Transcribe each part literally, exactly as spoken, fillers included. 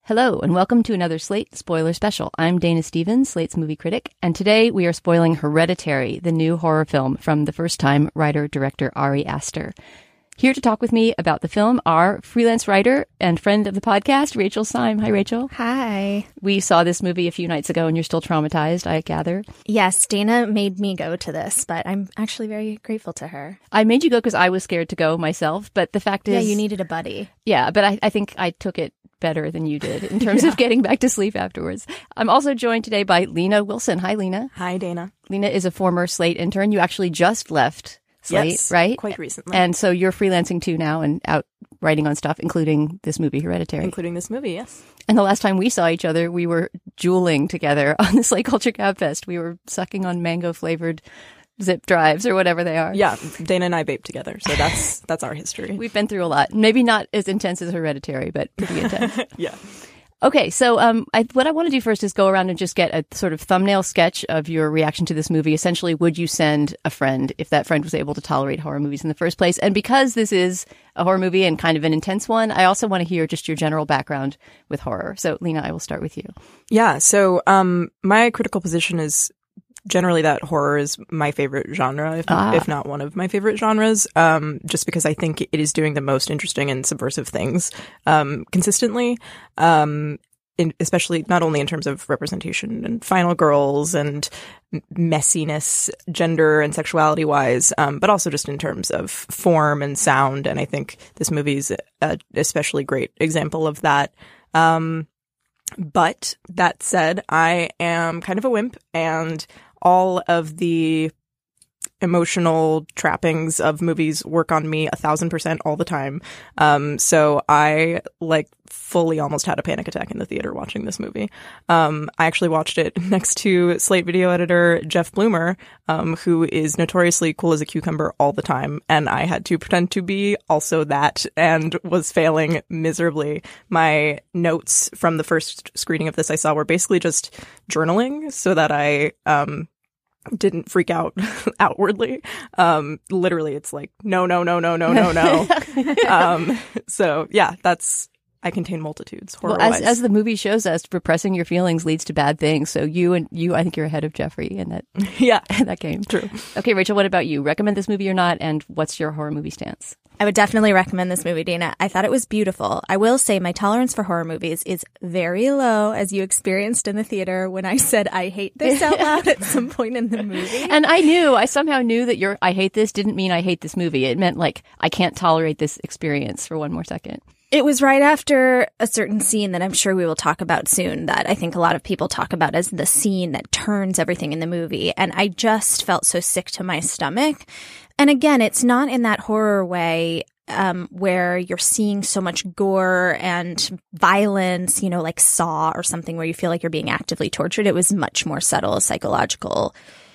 Hello, and welcome to another Slate Spoiler Special. I'm Dana Stevens, Slate's movie critic, and today we are spoiling Hereditary, the new horror film from the first-time writer-director Ari Aster. Here to talk with me about the film are freelance writer and friend of the podcast, Rachel Syme. Hi, Rachel. Hi. We saw this movie a few nights ago, and you're still traumatized, I gather. Yes, Dana made me go to this, but I'm actually very grateful to her. I made you go because I was scared to go myself, but the fact is... Yeah, you needed a buddy. Yeah, but I, I think I took it better than you did in terms yeah. of getting back to sleep afterwards. I'm also joined today by Lena Wilson. Hi, Lena. Hi, Dana. Lena is a former Slate intern. You actually just left Slate, yes, right? Quite recently. And so you're freelancing too now and out writing on stuff, including this movie, Hereditary. Including this movie, yes. And the last time we saw each other, we were jeweling together on the Slate Culture Gab Fest. We were sucking on mango-flavored zip drives or whatever they are. Yeah, Dana and I vape together, so that's that's our history. We've been through a lot. Maybe not as intense as Hereditary, but pretty intense. Yeah. Okay, so um, I, what I want to do first is go around and just get a sort of thumbnail sketch of your reaction to this movie. Essentially, would you send a friend if that friend was able to tolerate horror movies in the first place? And because this is a horror movie and kind of an intense one, I also want to hear just your general background with horror. So, Lena, I will start with you. Yeah, so um, my critical position is generally that horror is my favorite genre, if, ah. if not one of my favorite genres, um, just because I think it is doing the most interesting and subversive things um, consistently, um, in, especially not only in terms of representation and final girls and messiness, gender and sexuality wise, um, but also just in terms of form and sound. And I think this movie is a especially great example of that. Um, but that said, I am kind of a wimp, and all of the emotional trappings of movies work on me a thousand percent all the time. Um, so I like fully almost had a panic attack in the theater watching this movie. Um, I actually watched it next to Slate video editor Jeff Bloomer, um, who is notoriously cool as a cucumber all the time. And I had to pretend to be also that and was failing miserably. My notes from the first screening of this I saw were basically just journaling so that I, um, didn't freak out outwardly. Um, literally, it's like, no, no, no, no, no, no, no. um, so yeah, that's, I contain multitudes. Well, as, as the movie shows us, repressing your feelings leads to bad things. So you and you, I think you're ahead of Jeffrey in that, yeah, in that game. True. Okay, Rachel, what about you? Recommend this movie or not? And what's your horror movie stance? I would definitely recommend this movie, Dana. I thought it was beautiful. I will say my tolerance for horror movies is very low, as you experienced in the theater when I said I hate this out loud at some point in the movie. And I knew, I somehow knew that your I hate this didn't mean I hate this movie. It meant like, I can't tolerate this experience for one more second. It was right after a certain scene that I'm sure we will talk about soon that I think a lot of people talk about as the scene that turns everything in the movie. And I just felt so sick to my stomach. And again, it's not in that horror way um, where you're seeing so much gore and violence, you know, like Saw or something where you feel like you're being actively tortured. It was much more subtle, psychological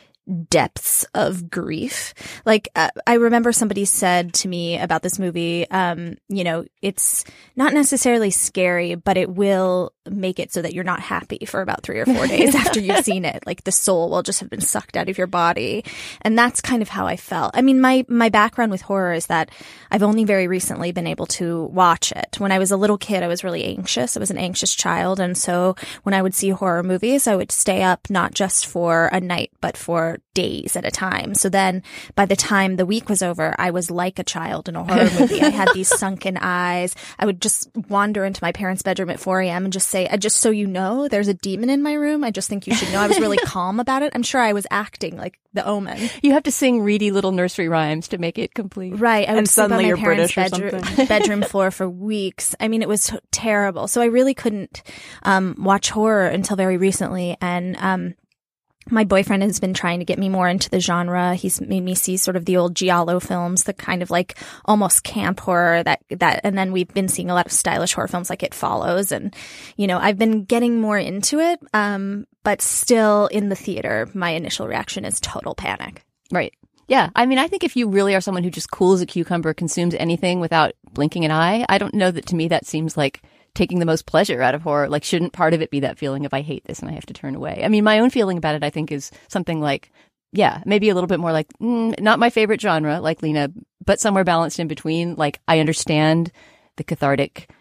depths of grief. Like, uh, I remember somebody said to me about this movie, um, you know, it's not necessarily scary, but it will make it so that you're not happy for about three or four days after you've seen it. Like the soul will just have been sucked out of your body. And that's kind of how I felt. I mean, my, my background with horror is that I've only very recently been able to watch it. When I was a little kid, I was really anxious. I was an anxious child. And so when I would see horror movies, I would stay up not just for a night, but for days at a time. So then by the time the week was over, I was like a child in a horror movie. I had these sunken eyes. I would just wander into my parents' bedroom at four a.m. and just say, I just so you know, there's a demon in my room. I just think you should know. I was really calm about it. I'm sure I was acting like The Omen. You have to sing reedy little nursery rhymes to make it complete. Right. I would and sleep suddenly on my you're parents' British or bedroom, something. bedroom floor for weeks. I mean, it was t- terrible. So I really couldn't um, watch horror until very recently. And um my boyfriend has been trying to get me more into the genre. He's made me see sort of the old giallo films, the kind of like almost camp horror that, that, and then we've been seeing a lot of stylish horror films like It Follows. And, you know, I've been getting more into it. Um, but still in the theater, my initial reaction is total panic. Right. Yeah. I mean, I think if you really are someone who just cool as a cucumber, consumes anything without blinking an eye, I don't know that to me that seems like taking the most pleasure out of horror. Like, shouldn't part of it be that feeling of I hate this and I have to turn away? I mean, my own feeling about it, I think, is something like, yeah, maybe a little bit more like, mm, not my favorite genre, like Lena, but somewhere balanced in between. Like, I understand the cathartic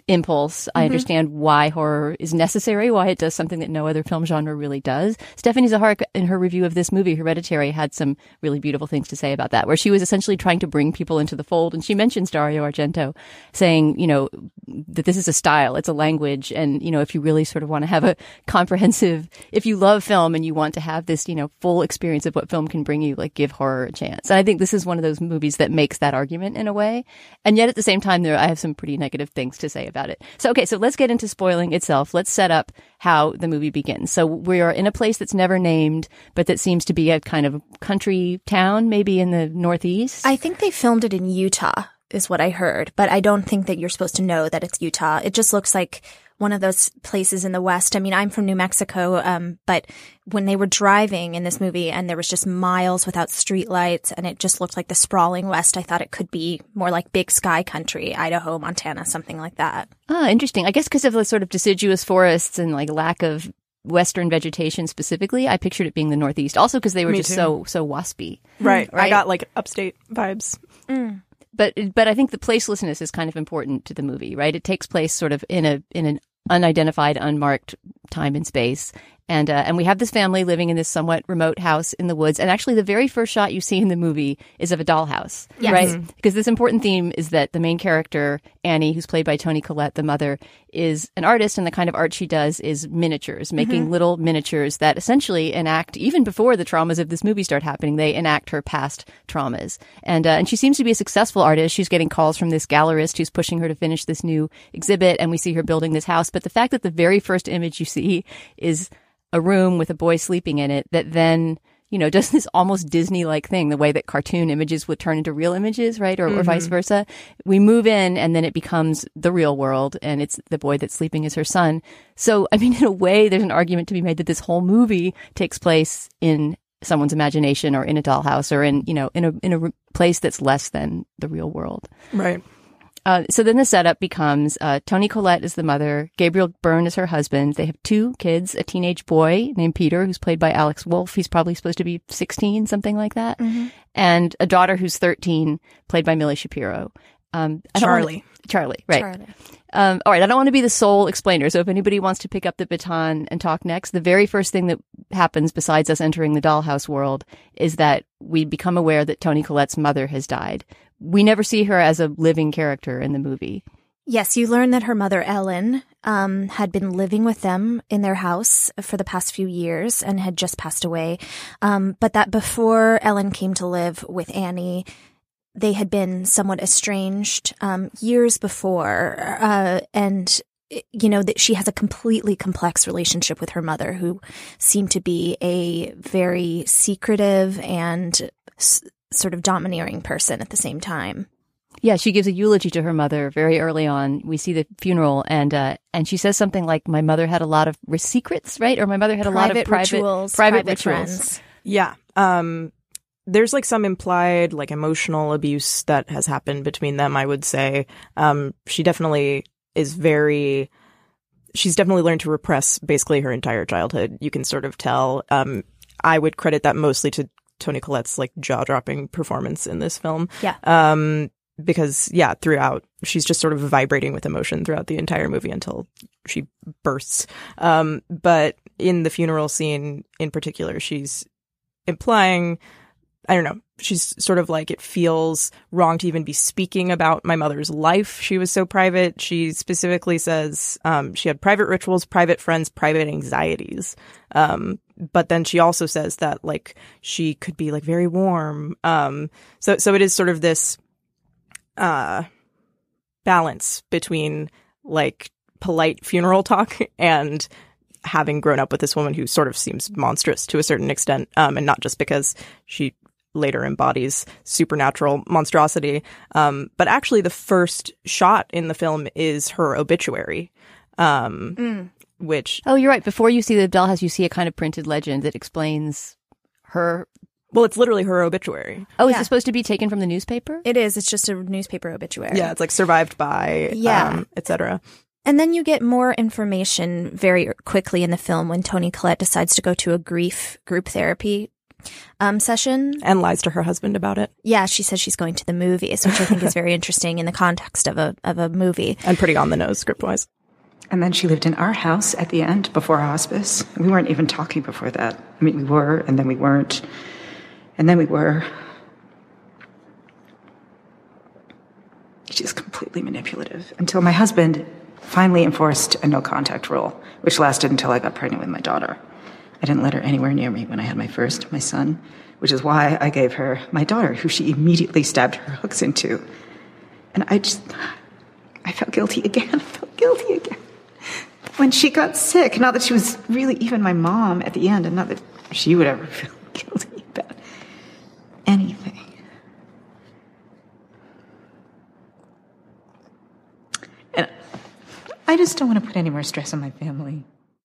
impulse. I understand why horror is necessary, why it does something that no other film genre really does. Stephanie Zahark, in her review of this movie, Hereditary, had some really beautiful things to say about that, where she was essentially trying to bring people into the fold. And she mentions Dario Argento saying, you know, that this is a style, it's a language. And, you know, if you really sort of want to have a comprehensive, if you love film and you want to have this, you know, full experience of what film can bring you, like, give horror a chance. And I think this is one of those movies that makes that argument in a way. And yet at the same time, there, I have some pretty negative things to say about it. So, okay, so let's get into spoiling itself. Let's set up how the movie begins. So we are in a place that's never named, but that seems to be a kind of country town, maybe in the Northeast. I think they filmed it in Utah, is what I heard, but I don't think that you're supposed to know that it's Utah. It just looks like one of those places in the West. I mean, I'm from New Mexico, um, but when they were driving in this movie and there was just miles without streetlights and it just looked like the sprawling West, I thought it could be more like Big Sky country, Idaho, Montana, something like that. Ah, interesting. I guess because of the sort of deciduous forests and like lack of Western vegetation specifically, I pictured it being the Northeast. Also because they were Me just too. so so waspy. Right. Right. I got like upstate vibes. Mm. But but I think the placelessness is kind of important to the movie, right? It takes place sort of in a in an unidentified, unmarked time and space. And uh, and we have this family living in this somewhat remote house in the woods. And actually, the very first shot you see in the movie is of a dollhouse, Yes. right? Mm-hmm. Because this important theme is that the main character, Annie, who's played by Toni Collette, the mother, is an artist. And the kind of art she does is miniatures, making mm-hmm. little miniatures that essentially enact, even before the traumas of this movie start happening, they enact her past traumas. And, uh, and she seems to be a successful artist. She's getting calls from this gallerist who's pushing her to finish this new exhibit. And we see her building this house. But the fact that the very first image you see is a room with a boy sleeping in it that then, you know, does this almost Disney-like thing, the way that cartoon images would turn into real images, right? Or, mm-hmm. or vice versa. We move in and then it becomes the real world and it's the boy that's sleeping is her son. So, I mean, in a way, there's an argument to be made that this whole movie takes place in someone's imagination or in a dollhouse or in, you know, in a, in a place that's less than the real world. Right. Uh, so then the setup becomes uh, Toni Collette is the mother, Gabriel Byrne is her husband. They have two kids, a teenage boy named Peter, who's played by Alex Wolff. He's probably supposed to be sixteen, something like that. Mm-hmm. And a daughter who's thirteen, played by Millie Shapiro. Um, I don't Charlie. Wanna, Charlie, right. Charlie. Um, all right, I don't want to be the sole explainer, so if anybody wants to pick up the baton and talk next, the very first thing that happens besides us entering the dollhouse world is that we become aware that Toni Collette's mother has died. We never see her as a living character in the movie. Yes, you learn that her mother, Ellen, um, had been living with them in their house for the past few years and had just passed away. Um, but that before Ellen came to live with Annie, they had been somewhat estranged um, years before. Uh, and, you know, that she has a completely complex relationship with her mother, who seemed to be a very secretive and s- sort of domineering person at the same time. Yeah, she gives a eulogy to her mother very early on. We see the funeral, and uh, and she says something like, "My mother had a lot of secrets, right? Or my mother had private a lot of private rituals, private, private rituals." Friends. Yeah. Um, there's like some implied like emotional abuse that has happened between them, I would say. Um, she definitely is very, she's definitely learned to repress basically her entire childhood. You can sort of tell. Um, I would credit that mostly to Toni Collette's like jaw-dropping performance in this film. Yeah. Um, because yeah, throughout she's just sort of vibrating with emotion throughout the entire movie until she bursts. Um, but in the funeral scene in particular, she's implying, I don't know, she's sort of like, it feels wrong to even be speaking about my mother's life. She was so private. She specifically says um, she had private rituals, private friends, private anxieties. Um, but then she also says that like she could be like very warm. Um, so so it is sort of this uh, balance between like polite funeral talk and having grown up with this woman who sort of seems monstrous to a certain extent, um, and not just because she later embodies supernatural monstrosity. Um, but actually the first shot in the film is her obituary, um, mm. which... Oh, you're right. Before you see the dollhouse, you see a kind of printed legend that explains her... Well, it's literally her obituary. Oh, is yeah. it supposed to be taken from the newspaper? It is. It's just a newspaper obituary. Yeah, it's like survived by, yeah. um, et cetera. And then you get more information very quickly in the film when Toni Collette decides to go to a grief group therapy um, session. And lies to her husband about it. Yeah, she says she's going to the movies, which I think is very interesting in the context of a of a movie. And pretty on the nose script-wise. And then she lived in our house at the end before hospice. We weren't even talking before that. I mean, we were, and then we weren't. And then we were. She's completely manipulative until my husband finally enforced a no-contact rule, which lasted until I got pregnant with my daughter. I didn't let her anywhere near me when I had my first, my son, which is why I gave her my daughter, who she immediately stabbed her hooks into. And I just, I felt guilty again. I felt guilty again. When she got sick, not that she was really even my mom at the end, and not that she would ever feel guilty about anything. And I just don't want to put any more stress on my family.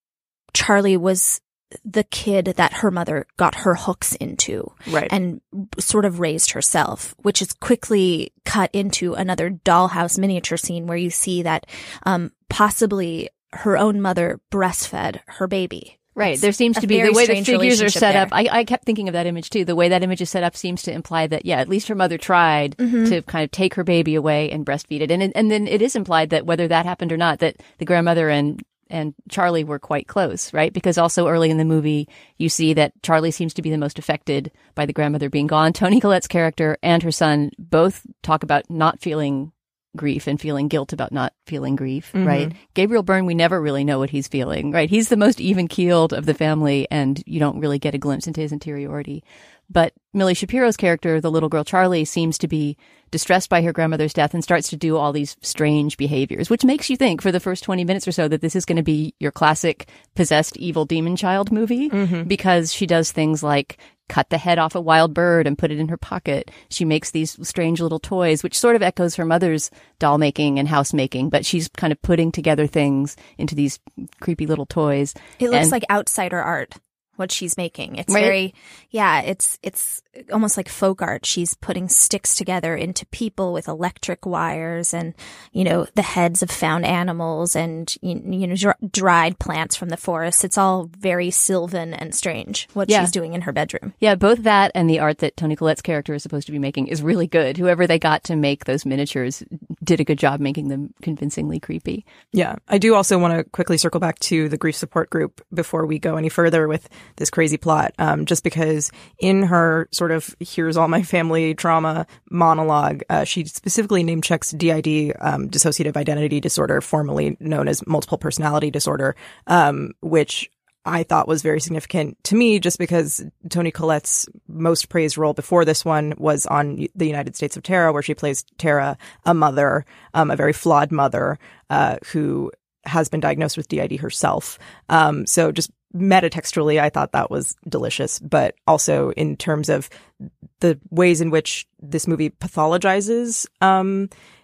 Charlie was the kid that her mother got her hooks into, right, and sort of raised herself, which is quickly cut into another dollhouse miniature scene where you see that um, possibly her own mother breastfed her baby. Right. It's there seems a to be the very way the strange figures are set relationship up. there. I, I kept thinking of that image too. The way that image is set up seems to imply that, yeah, at least her mother tried Mm-hmm. to kind of take her baby away and breastfeed it. And it- and then it is implied that whether that happened or not, that the grandmother and and Charlie were quite close, right? Because also early in the movie, you see that Charlie seems to be the most affected by the grandmother being gone. Toni Collette's character and her son both talk about not feeling grief and feeling guilt about not feeling grief, Mm-hmm. right? Gabriel Byrne, we never really know what he's feeling, right? He's the most even-keeled of the family, and you don't really get a glimpse into his interiority. But Millie Shapiro's character, the little girl Charlie, seems to be distressed by her grandmother's death and starts to do all these strange behaviors, which makes you think for the first twenty minutes or so that this is going to be your classic possessed evil demon child movie, Mm-hmm. because she does things like cut the head off a wild bird and put it in her pocket. She makes these strange little toys, which sort of echoes her mother's doll making and house making, but she's kind of putting together things into these creepy little toys. It looks And- like outsider art, what she's making. It's Right. very, yeah, it's it's almost like folk art. She's putting sticks together into people with electric wires and, you know, the heads of found animals and, you, you know, dr- dried plants from the forest. It's all very sylvan and strange, what Yeah. she's doing in her bedroom. Yeah, both that and the art that Toni Collette's character is supposed to be making is really good. Whoever they got to make those miniatures did a good job making them convincingly creepy. Yeah. I do also want to quickly circle back to the grief support group before we go any further with this crazy plot, um, just because in her sort of here's all my family trauma monologue, uh, she specifically name checks D I D, um, dissociative identity disorder, formerly known as multiple personality disorder, um, which I thought was very significant to me just because Toni Collette's most praised role before this one was on The United States of Tara, where she plays Tara, a mother, um, a very flawed mother, uh, who has been diagnosed with D I D herself. Um, so just metatextually, I thought that was delicious, but also in terms of the ways in which this movie pathologizes, um,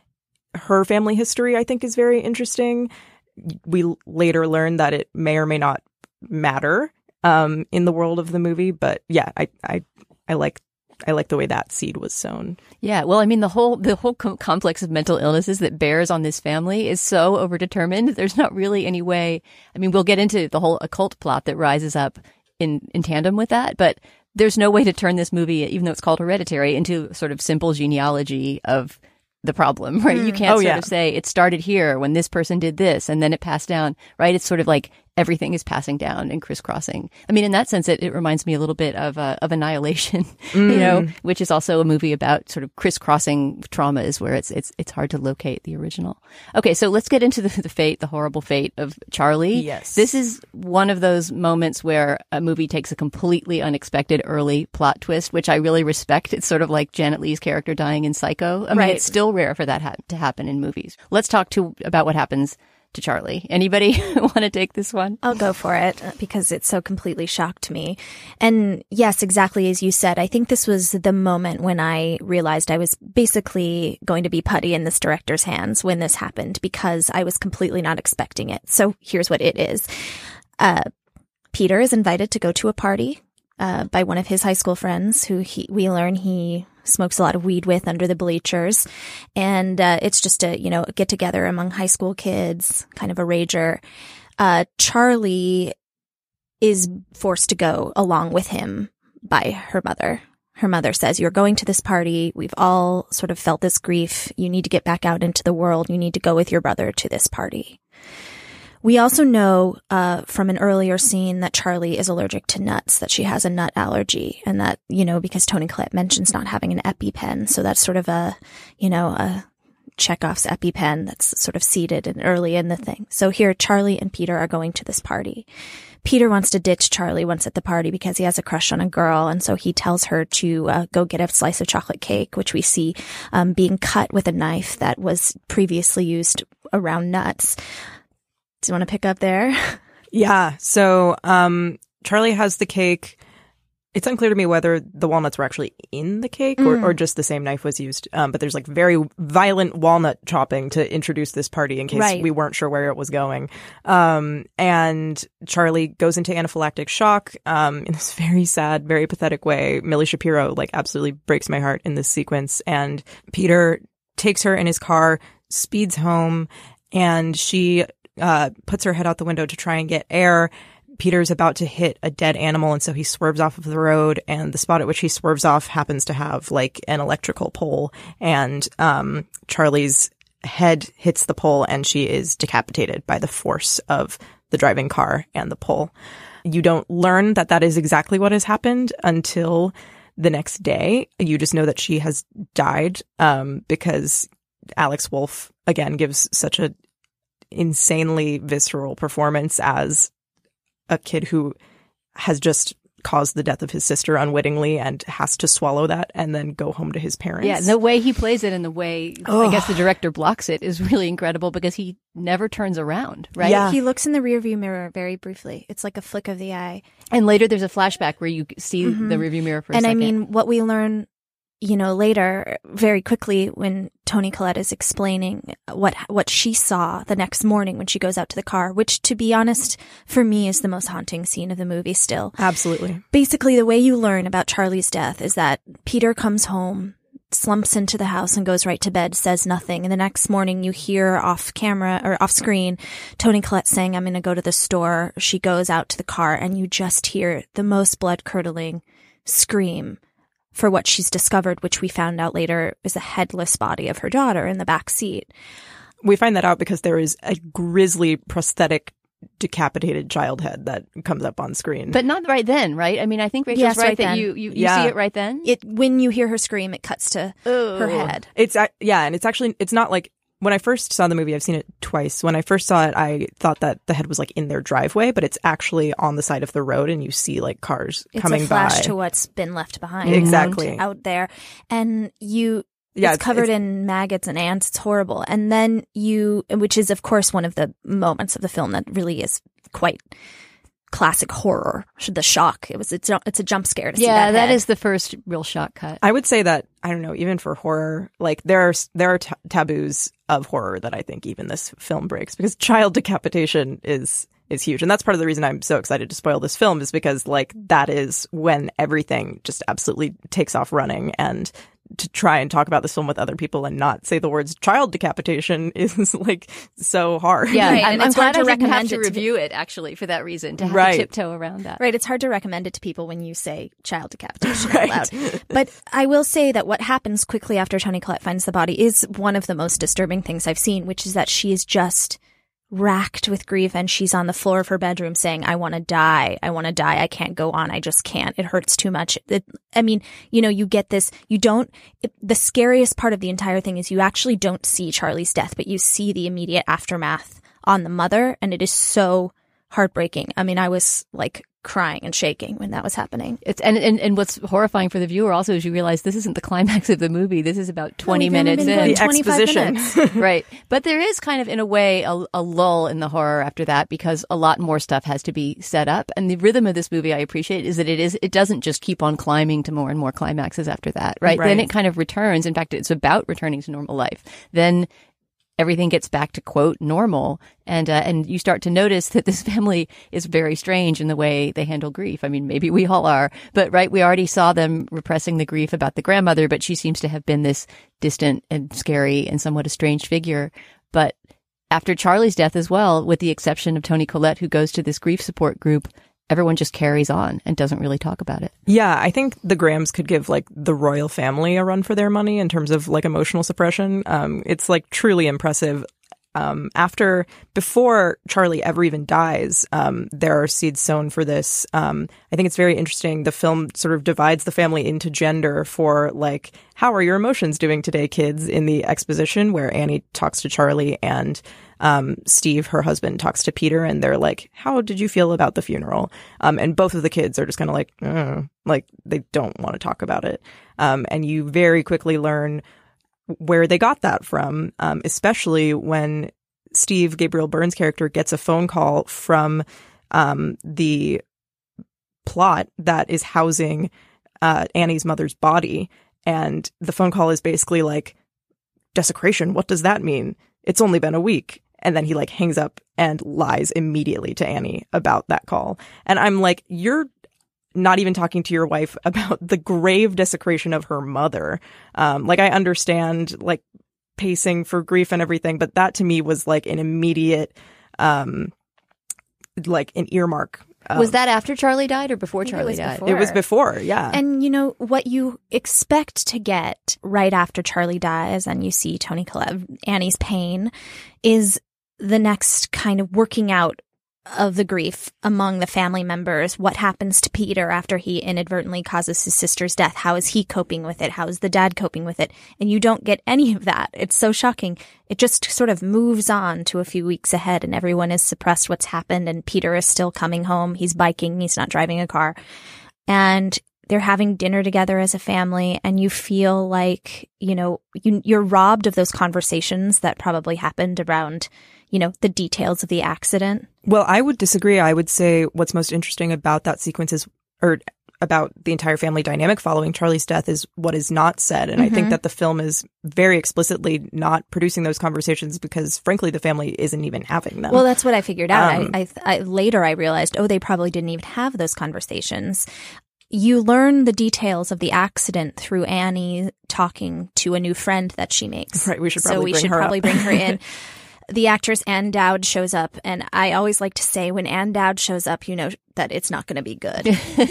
her family history, I think is very interesting. We later learn that it may or may not matter, um, in the world of the movie, but yeah, I, I, I like I like the way that seed was sown. Yeah, well, I mean, the whole the whole com- complex of mental illnesses that bears on this family is so overdetermined. There's not really any way. I mean, we'll get into the whole occult plot that rises up in in tandem with that, but there's no way to turn this movie, even though it's called Hereditary, into sort of simple genealogy of the problem, right? You can't Oh, sort yeah. of say it started here when this person did this and then it passed down, right? It's sort of like everything is passing down and crisscrossing. I mean, in that sense, it, it reminds me a little bit of uh, of Annihilation, you know, which is also a movie about sort of crisscrossing traumas where it's it's it's hard to locate the original. Okay, so let's get into the, the fate, the horrible fate of Charlie. Yes. This is one of those moments where a movie takes a completely unexpected early plot twist, which I really respect. It's sort of like Janet Leigh's character dying in Psycho. I mean, Right. it's still rare for that ha- to happen in movies. Let's talk to about what happens to Charlie. Anybody want to take this one? I'll go for it uh, because it so completely shocked me. And yes, exactly as you said, I think this was the moment when I realized I was basically going to be putty in this director's hands when this happened because I was completely not expecting it. So here's what it is. Uh, Peter is invited to go to a party uh, by one of his high school friends who he, we learn he smokes a lot of weed with under the bleachers. And uh, it's just a, you know, get together among high school kids, kind of a rager. Uh, Charlie is forced to go along with him by her mother. Her mother says, you're going to this party. We've all sort of felt this grief. You need to get back out into the world. You need to go with your brother to this party. We also know uh, from an earlier scene that Charlie is allergic to nuts, that she has a nut allergy, and that, you know, because Toni Collette mentions not having an EpiPen. So that's sort of a, you know, a Chekhov's EpiPen that's sort of seated and early in the thing. So here, Charlie and Peter are going to this party. Peter wants to ditch Charlie once at the party because he has a crush on a girl, and so he tells her to uh, go get a slice of chocolate cake, which we see um, being cut with a knife that was previously used around nuts. Do you want to pick up there? Yeah. So um, Charlie has the cake. It's unclear to me whether the walnuts were actually in the cake or, mm. or just the same knife was used. Um, but there's like very violent walnut chopping to introduce this party in case right. we weren't sure where it was going. Um, and Charlie goes into anaphylactic shock um, in this very sad, very pathetic way. Millie Shapiro like absolutely breaks my heart in this sequence. And Peter takes her in his car, speeds home, and she uh, puts her head out the window to try and get air. Peter's about to hit a dead animal, and so he swerves off of the road, and the spot at which he swerves off happens to have like an electrical pole, and um Charlie's head hits the pole and she is decapitated by the force of the driving car and the pole. You don't learn that that is exactly what has happened until the next day. You just know that she has died um because Alex Wolff again gives such a insanely visceral performance as a kid who has just caused the death of his sister unwittingly and has to swallow that and then go home to his parents. Yeah, the way he plays it and the way oh. I guess the director blocks it is really incredible because he never turns around, right? Yeah. He looks in the rearview mirror very briefly. It's like a flick of the eye. And later there's a flashback where you see mm-hmm. the rearview mirror for a and second. And I mean, what we learn, you know, later, very quickly when Toni Collette is explaining what what she saw the next morning when she goes out to the car, which, to be honest, for me is the most haunting scene of the movie still. Absolutely. Basically, the way you learn about Charlie's death is that Peter comes home, slumps into the house and goes right to bed, says nothing. And the next morning you hear off camera or off screen, Toni Collette saying, I'm going to go to the store. She goes out to the car and you just hear the most blood curdling scream for what she's discovered, which we found out later is a headless body of her daughter in the back seat. We find that out because there is a grisly prosthetic decapitated child head that comes up on screen. But not right then, right? I mean, I think Rachel's yes, right, right that then. you, you, you yeah. see it right then. It when you hear her scream, it cuts to Ooh. her head. It's yeah, and it's actually it's not like when I first saw the movie, I've seen it twice. When I first saw it, I thought that the head was like in their driveway, but it's actually on the side of the road and you see like cars it's coming by. It's a flash by. to what's been left behind. Exactly. Out there. And you, yeah, it's, it's covered it's, in maggots and ants. It's horrible. And then you, which is of course one of the moments of the film that really is quite classic horror. The shock. It was, it's, it's a jump scare to see yeah, that that head. is the first real shock cut. I would say that, I don't know, even for horror, like there are, there are t- taboos of horror that I think even this film breaks, because child decapitation is, is huge. And that's part of the reason I'm so excited to spoil this film, is because like that is when everything just absolutely takes off running. And to try and talk about this film with other people and not say the words child decapitation is like so hard. Yeah, right. I'm, and I'm it's glad hard to I didn't recommend have to it to review it actually for that reason, to have right. to tiptoe around that. Right, it's hard to recommend it to people when you say child decapitation right. out loud. But I will say that what happens quickly after Toni Collette finds the body is one of the most disturbing things I've seen, which is that she is just racked with grief and she's on the floor of her bedroom saying, I want to die. I want to die. I can't go on. I just can't. It hurts too much. It, I mean, you know, you get this, you don't, it, the scariest part of the entire thing is you actually don't see Charlie's death, but you see the immediate aftermath on the mother. And it is so heartbreaking. I mean, I was like crying and shaking when that was happening. It's and, and and what's horrifying for the viewer also is you realize this isn't the climax of the movie. This is about twenty no, minutes in. The exposition. Right. But there is kind of, in a way, a, a lull in the horror after that, because a lot more stuff has to be set up. And the rhythm of this movie I appreciate is that it is it doesn't just keep on climbing to more and more climaxes after that. Right. Right. Then it kind of returns. In fact, it's about returning to normal life. Then everything gets back to, quote, normal. And uh, and you start to notice that this family is very strange in the way they handle grief. I mean, maybe we all are. But, right, we already saw them repressing the grief about the grandmother, but she seems to have been this distant and scary and somewhat estranged figure. But after Charlie's death as well, with the exception of Toni Collette, who goes to this grief support group, everyone just carries on and doesn't really talk about it. Yeah, I think the Grahams could give like the royal family a run for their money in terms of like emotional suppression. Um, it's like truly impressive. Um, after, before Charlie ever even dies, um, there are seeds sown for this. Um, I think it's very interesting. The film sort of divides the family into gender for like, how are your emotions doing today, kids, in the exposition where Annie talks to Charlie and um, Steve, her husband, talks to Peter, and they're like, how did you feel about the funeral? Um, and both of the kids are just kind of like, mm, like they don't want to talk about it. Um, and you very quickly learn where they got that from, um, especially when Steve, Gabriel Byrne's character, gets a phone call from um, the plot that is housing uh, Annie's mother's body. And the phone call is basically like, desecration, what does that mean? It's only been a week. And then he like hangs up and lies immediately to Annie about that call. And I'm like, you're not even talking to your wife about the grave desecration of her mother. Um, like, I understand, like, pacing for grief and everything, but that to me was, like, an immediate, um, like, an earmark. Um, was that after Charlie died or before Charlie died? Before. It was before, yeah. And, you know, what you expect to get right after Charlie dies and you see Toni Collette, Annie's pain, is the next kind of working out of the grief among the family members. What happens to Peter after he inadvertently causes his sister's death? How is he coping with it? How is the dad coping with it? And you don't get any of that. It's so shocking. It just sort of moves on to a few weeks ahead, and everyone is suppressed what's happened, and Peter is still coming home. He's biking. He's not driving a car. And they're having dinner together as a family, and you feel like, you know, you, you're robbed of those conversations that probably happened around, you know, the details of the accident. Well, I would disagree. I would say what's most interesting about that sequence is, or about the entire family dynamic following Charlie's death, is what is not said. And mm-hmm. I think that the film is very explicitly not producing those conversations because, frankly, the family isn't even having them. Well, that's what I figured out. Um, I, I, I later I realized, oh, they probably didn't even have those conversations. You learn the details of the accident through Annie talking to a new friend that she makes. Right. We should probably so we bring should her probably up. bring her in. The actress Ann Dowd shows up, and I always like to say when Ann Dowd shows up, you know that it's not going to be good.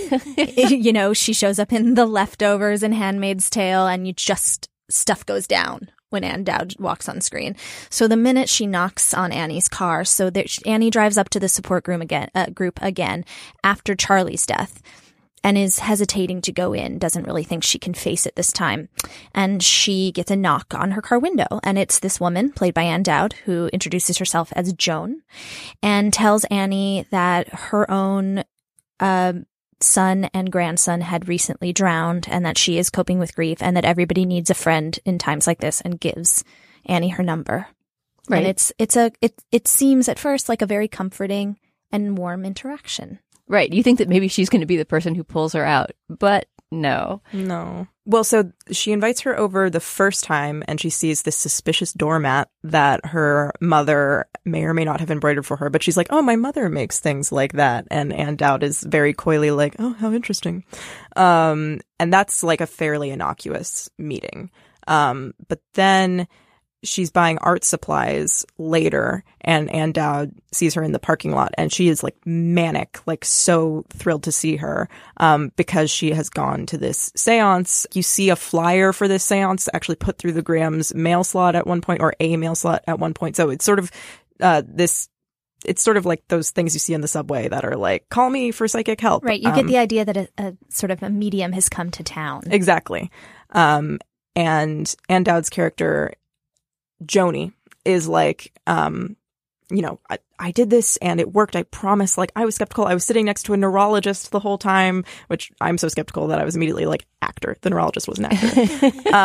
You know, she shows up in The Leftovers and Handmaid's Tale, and you just, stuff goes down when Ann Dowd walks on screen. So the minute she knocks on Annie's car, so that Annie drives up to the support group again, uh, group again after Charlie's death, and is hesitating to go in, doesn't really think she can face it this time. And she gets a knock on her car window, and it's this woman, played by Ann Dowd, who introduces herself as Joan, and tells Annie that her own uh, son and grandson had recently drowned, and that she is coping with grief, and that everybody needs a friend in times like this, and gives Annie her number. Right. And it's it's a it it seems at first like a very comforting and warm interaction. Right. You think that maybe she's going to be the person who pulls her out, but no. No. Well, so she invites her over the first time, and she sees this suspicious doormat that her mother may or may not have embroidered for her, but she's like, oh, my mother makes things like that. And Ann Dowd is very coyly like, oh, how interesting. Um, and that's like a fairly innocuous meeting. Um, but then she's buying art supplies later, and Ann Dowd sees her in the parking lot, and she is like manic, like so thrilled to see her, um, because she has gone to this seance. You see a flyer for this seance actually put through the Grahams mail slot at one point, or a mail slot at one point. So it's sort of, uh, this, it's sort of like those things you see in the subway that are like, call me for psychic help. Right. You um, get the idea that a, a sort of a medium has come to town. Exactly. Um, and Ann Dowd's character, Joni, is like, um, you know, I, I did this and it worked. I promise. Like, I was skeptical. I was sitting next to a neurologist the whole time, which I'm so skeptical that I was immediately like, actor. The neurologist was an actor.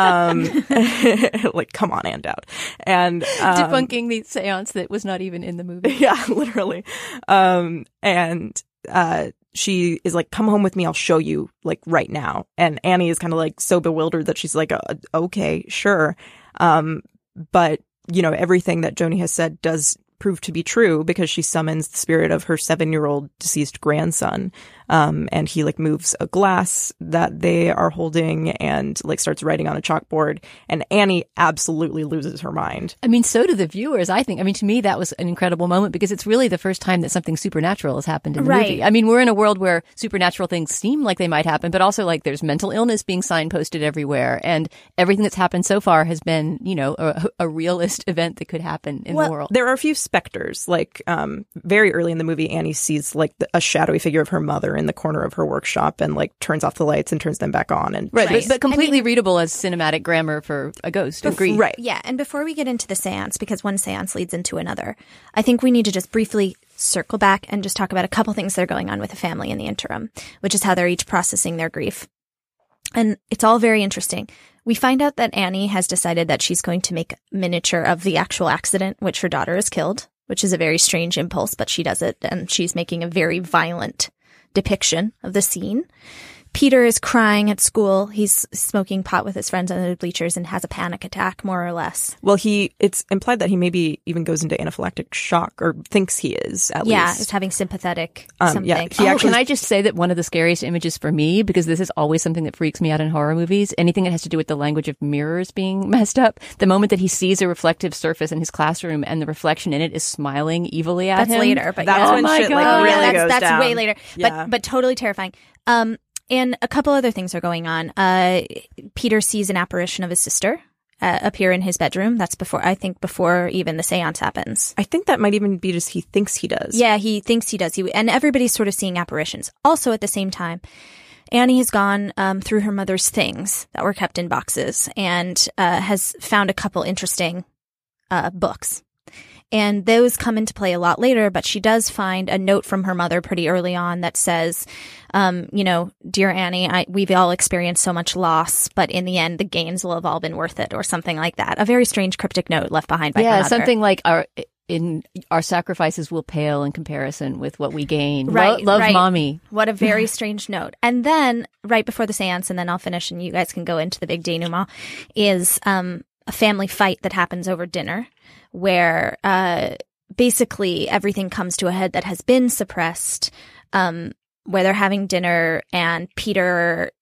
um, like, come on, Ann Dowd. And um, debunking the seance that was not even in the movie. Yeah, literally. Um, and uh, she is like, come home with me. I'll show you, like, right now. And Annie is kind of like so bewildered that she's like, uh, okay, sure. Um, But, you know, everything that Joni has said does prove to be true because she summons the spirit of her seven-year-old deceased grandson. Um, and he like moves a glass that they are holding and like starts writing on a chalkboard. And Annie absolutely loses her mind. I mean, so do the viewers, I think. I mean, to me, that was an incredible moment because it's really the first time that something supernatural has happened in the Right. movie. I mean, we're in a world where supernatural things seem like they might happen, but also like there's mental illness being signposted everywhere. And everything that's happened so far has been, you know, a, a realist event that could happen in well, the world. There are a few specters. Like um, very early in the movie, Annie sees like the, a shadowy figure of her mother in the corner of her workshop and like turns off the lights and turns them back on. And Right, Right. But, but completely I mean- readable as cinematic grammar for a ghost. Agreed. Right. Yeah, and before we get into the seance, because one seance leads into another, I think we need to just briefly circle back and just talk about a couple things that are going on with the family in the interim, which is how they're each processing their grief. And it's all very interesting. We find out that Annie has decided that she's going to make a miniature of the actual accident, which her daughter is killed, which is a very strange impulse, but she does it, and she's making a very violent depiction of the scene. Peter is crying at school. He's smoking pot with his friends under the bleachers and has a panic attack, more or less. Well, he it's implied that he maybe even goes into anaphylactic shock or thinks he is, at Yeah, least. it's having sympathetic Um, something. yeah, he Oh, actually- can I just say that one of the scariest images for me, because this is always something that freaks me out in horror movies, anything that has to do with the language of mirrors being messed up, the moment that he sees a reflective surface in his classroom and the reflection in it is smiling evilly at That's him. later, but That's yeah. when oh my shit, like, God. Oh, really yeah, goes that's, that's down. way later, Yeah. but but totally terrifying. Um, and a couple other things are going on. Uh, Peter sees an apparition of his sister uh, appear in his bedroom. That's before, I think, before even the seance happens. I think that might even be just he thinks he does. Yeah, he thinks he does. He and everybody's sort of seeing apparitions. Also, at the same time, Annie has gone um, through her mother's things that were kept in boxes and uh, has found a couple interesting uh, books. And those come into play a lot later, but she does find a note from her mother pretty early on that says, um, you know, dear Annie, I, we've all experienced so much loss, but in the end, the gains will have all been worth it, or something like that. A very strange cryptic note left behind by her Yeah, mother. something like our in our sacrifices will pale in comparison with what we gain. Lo- Right, love right. mommy. What a very strange note. And then, right before the seance, and then I'll finish and you guys can go into the big denouement, is um, a family fight that happens over dinner where uh, basically everything comes to a head that has been suppressed, um, where they're having dinner and Peter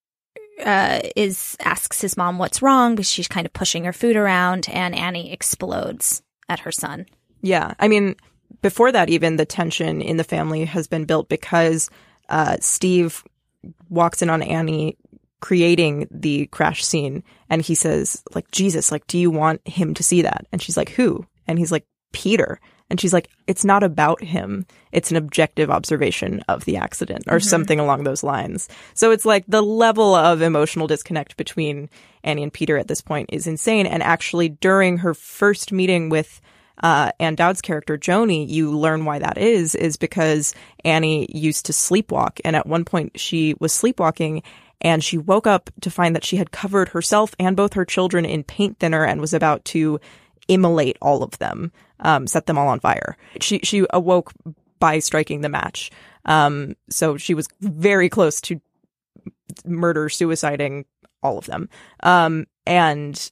uh, is asks his mom what's wrong because she's kind of pushing her food around, and Annie explodes at her son. Yeah. I mean, before that, even the tension in the family has been built because uh, Steve walks in on Annie creating the crash scene, and he says, like, Jesus, like, do you want him to see that? And she's like, who? And he's like, Peter. And she's like, it's not about him. It's an objective observation of the accident, or Mm-hmm. something along those lines. So it's like the level of emotional disconnect between Annie and Peter at this point is insane. And actually, during her first meeting with uh, Ann Dowd's character, Joni, you learn why that is, is because Annie used to sleepwalk. And at one point, she was sleepwalking, and she woke up to find that she had covered herself and both her children in paint thinner and was about to immolate all of them, um, set them all on fire. She she awoke by striking the match. Um, so she was very close to murder, suiciding all of them. Um, and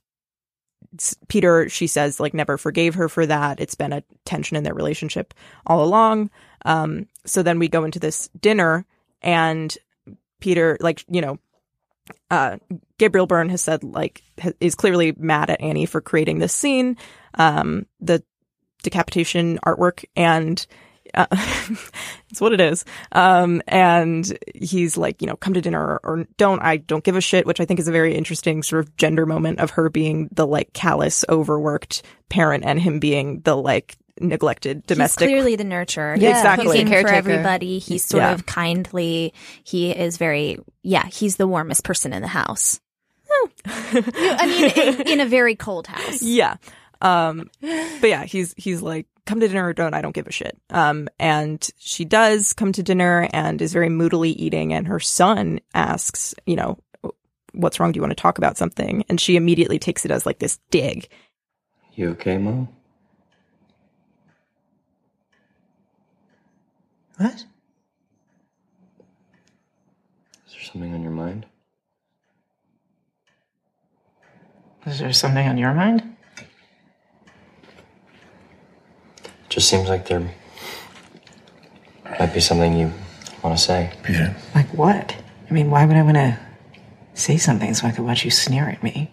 Peter, she says, like, never forgave her for that. It's been a tension in their relationship all along. Um, so then we go into this dinner, and Peter, like, you know, uh, Gabriel Byrne has said, like, ha- is clearly mad at Annie for creating this scene, um, the decapitation artwork, and uh, it's what it is. Um, and he's like, you know, come to dinner or, or don't, I don't give a shit, which I think is a very interesting sort of gender moment of her being the, like, callous, overworked parent and him being the, like, neglected domestic. He's clearly the nurturer. Yeah, He's exactly. cooking for Caretaker. everybody. He's sort Yeah. of kindly. He is very, yeah, he's the warmest person in the house. I mean, in, in a very cold house. Yeah. Um, but yeah, he's, he's like, come to dinner or don't, I don't give a shit. Um, and she does come to dinner and is very moodily eating. And her son asks, you know, what's wrong? Do you want to talk about something? And she immediately takes it as like this dig. You okay, Mom? What? Is there something on your mind? Is there something on your mind? It just seems like there might be something you want to say. Peter. Like what? I mean, why would I want to say something so I could watch you sneer at me?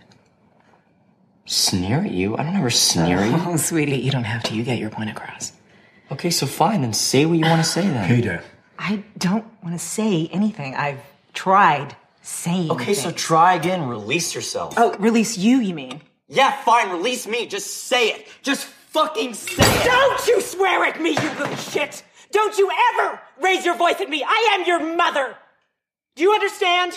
Sneer at you? I don't ever sneer at you. Oh, sweetie, you don't have to. You get your point across. Okay, so fine, then say what you want to say then. Peter. I don't want to say anything. I've tried saying Okay, so things. try again. Release yourself. Oh, release you, you mean? Yeah, fine, release me. Just say it. Just fucking say it. Don't you swear at me, you little shit! Don't you ever raise your voice at me! I am your mother! Do you understand?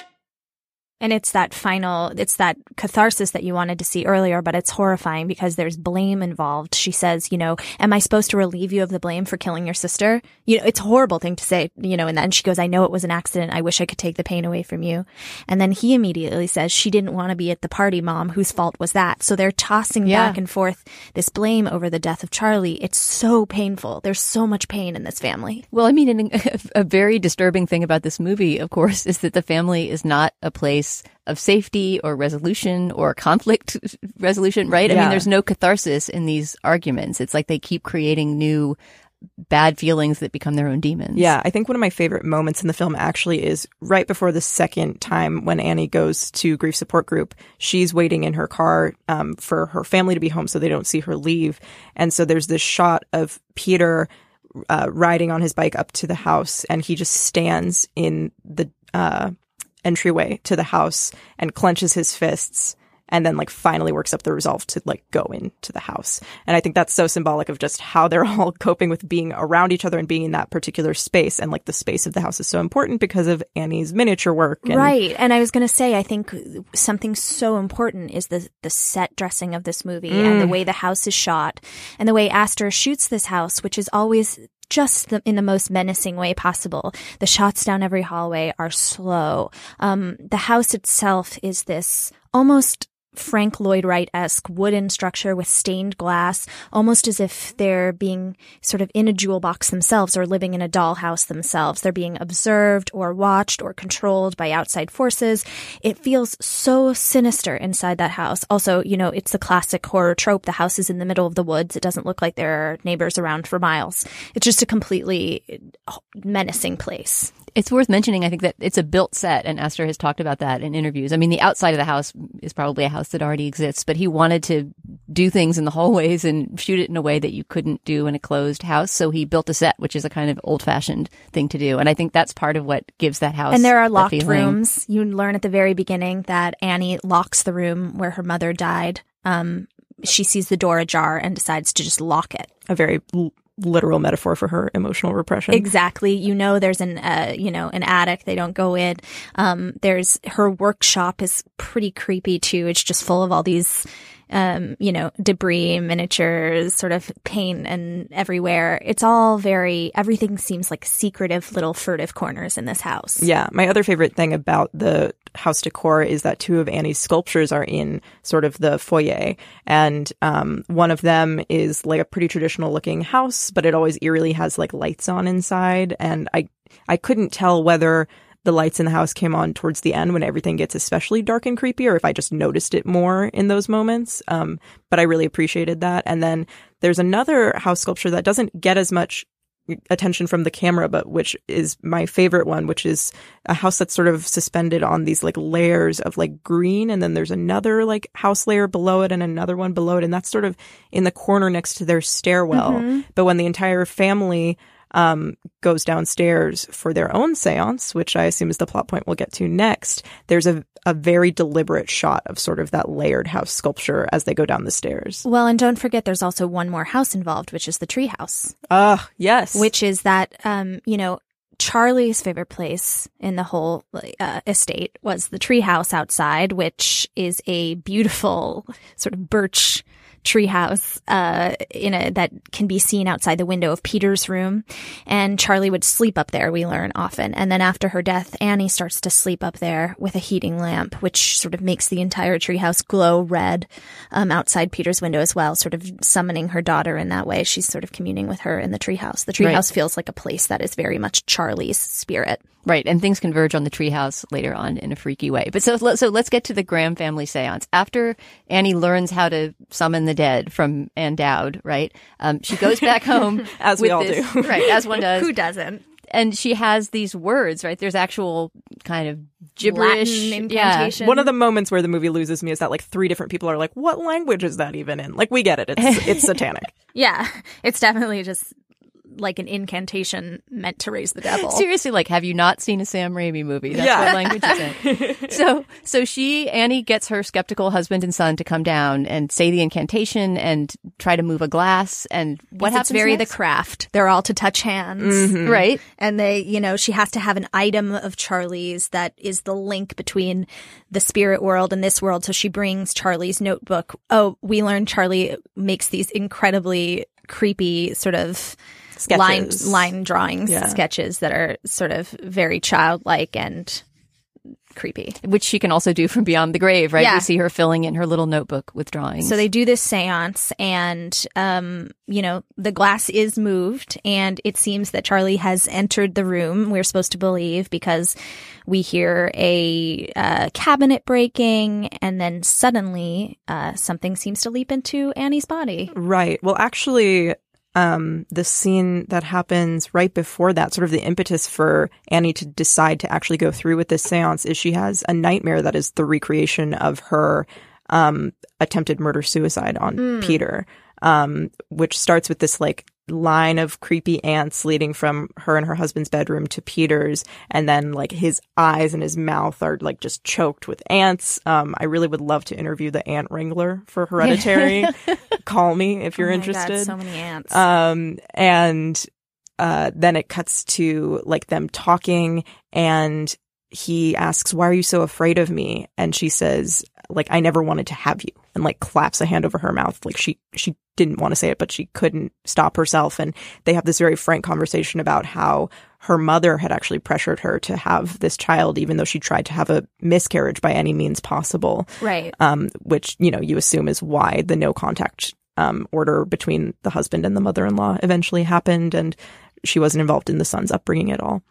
And it's that final, it's that catharsis that you wanted to see earlier, but it's horrifying because there's blame involved. She says, you know, am I supposed to relieve you of the blame for killing your sister? You know, it's a horrible thing to say, you know, and then she goes, I know it was an accident. I wish I could take the pain away from you. And then he immediately says, she didn't want to be at the party, Mom. Whose fault was that? So they're tossing Yeah. back and forth this blame over the death of Charlie. It's so painful. There's so much pain in this family. Well, I mean, an, a very disturbing thing about this movie, of course, is that the family is not a place of safety or resolution or conflict resolution, right? I Yeah. mean, there's no catharsis in these arguments. It's like they keep creating new bad feelings that become their own demons. Yeah, I think one of my favorite moments in the film actually is right before the second time when Annie goes to grief support group. She's waiting in her car um, for her family to be home so they don't see her leave. And so there's this shot of Peter uh, riding on his bike up to the house, and he just stands in the uh, entryway to the house and clenches his fists, and then like finally works up the resolve to like go into the house. And I think that's so symbolic of just how they're all coping with being around each other and being in that particular space. And like the space of the house is so important because of Annie's miniature work. And Right. And I was going to say, I think something so important is the the set dressing of this movie Mm. and the way the house is shot and the way Astor shoots this house, which is always just the, in the most menacing way possible. The shots down every hallway are slow. Um, the house itself is this almost Frank Lloyd Wright-esque wooden structure with stained glass, almost as if they're being sort of in a jewel box themselves or living in a dollhouse themselves. They're being observed or watched or controlled by outside forces. It feels so sinister inside that house. Also, you know, it's the classic horror trope. The house is in the middle of the woods. It doesn't look like there are neighbors around for miles. It's just a completely menacing place. It's worth mentioning, I think, that it's a built set, and Astor has talked about that in interviews. I mean, the outside of the house is probably a house that already exists, but he wanted to do things in the hallways and shoot it in a way that you couldn't do in a closed house. So he built a set, which is a kind of old-fashioned thing to do. And I think that's part of what gives that house And there are that locked feeling. rooms. You learn at the very beginning that Annie locks the room where her mother died. Um, she sees the door ajar and decides to just lock it. a very l- literal metaphor for her emotional repression. Exactly. You know, there's an, uh, you know, an attic. They don't go in. Um, there's her workshop is pretty creepy too. It's just full of all these, um, you know, debris, miniatures, sort of paint and everywhere. It's all very, everything seems like secretive little furtive corners in this house. Yeah. My other favorite thing about the house decor is that two of Annie's sculptures are in sort of the foyer. And um, one of them is like a pretty traditional looking house, but it always eerily has like lights on inside. And I, I couldn't tell whether the lights in the house came on towards the end when everything gets especially dark and creepy, or if I just noticed it more in those moments. Um, but I really appreciated that. And then there's another house sculpture that doesn't get as much attention from the camera, but which is my favorite one, which is a house that's sort of suspended on these like layers of like green. And then there's another like house layer below it and another one below it. And that's sort of in the corner next to their stairwell. Mm-hmm. But when the entire family um, goes downstairs for their own seance, which I assume is the plot point we'll get to next, there's a, a very deliberate shot of sort of that layered house sculpture as they go down the stairs. Well, and don't forget there's also one more house involved, which is the treehouse. Ah, yes. Which is that, um, you know, Charlie's favorite place in the whole uh, estate was the treehouse outside, which is a beautiful sort of birch treehouse uh, in a that can be seen outside the window of Peter's room. And Charlie would sleep up there, we learn often. And then after her death, Annie starts to sleep up there with a heating lamp, which sort of makes the entire treehouse glow red um, outside Peter's window as well, sort of summoning her daughter in that way. She's sort of communing with her in the treehouse. The treehouse Right. feels like a place that is very much Charlie's spirit. Right, and things converge on the treehouse later on in a freaky way. But so, so let's get to the Graham family seance. After Annie learns how to summon the dead from Ann Dowd, right? Um, she goes back home As we with all this- do. right? As one does. Who doesn't? and she has these words, right? There's actual kind of gibberish Latin incantation. One of the moments where the movie loses me is that like three different people are like, what language is that even in? Like, we get it. It's it's satanic. Yeah, it's definitely just like an incantation meant to raise the devil. Seriously, like, have you not seen a Sam Raimi movie? That's Yeah. what language is in. So, so she, Annie gets her skeptical husband and son to come down and say the incantation and try to move a glass. And what Yes, happens It's very next? the craft. They're all to touch hands. Mm-hmm. Right? And they, you know, she has to have an item of Charlie's that is the link between the spirit world and this world. So she brings Charlie's notebook. Oh, we learned Charlie makes these incredibly creepy sort of line Sketches. line drawings, Yeah. sketches that are sort of very childlike and creepy. Which she can also do from beyond the grave, right? Yeah. We see her filling in her little notebook with drawings. So they do this seance and, um, you know, the glass is moved and it seems that Charlie has entered the room. We're supposed to believe because we hear a uh, cabinet breaking and then suddenly uh, something seems to leap into Annie's body. Right. Well, actually, um, the scene that happens right before that, sort of the impetus for Annie to decide to actually go through with this seance, is she has a nightmare that is the recreation of her um, attempted murder-suicide on Mm. Peter, um, which starts with this like line of creepy ants leading from her and her husband's bedroom to Peter's, and then like his eyes and his mouth are like just choked with ants. Um, I really would love to interview the ant wrangler for Hereditary. Call me if you're Oh my interested. God, so many ants. Um, and uh, then it cuts to like them talking, and he asks, "Why are you so afraid of me?" And she says, like, "I never wanted to have you," and like claps a hand over her mouth. Like she, she didn't want to say it, but she couldn't stop herself. And they have this very frank conversation about how her mother had actually pressured her to have this child, even though she tried to have a miscarriage by any means possible. Right. Um, which, you know, you assume is why the no contact um, order between the husband and the mother-in-law eventually happened. And she wasn't involved in the son's upbringing at all.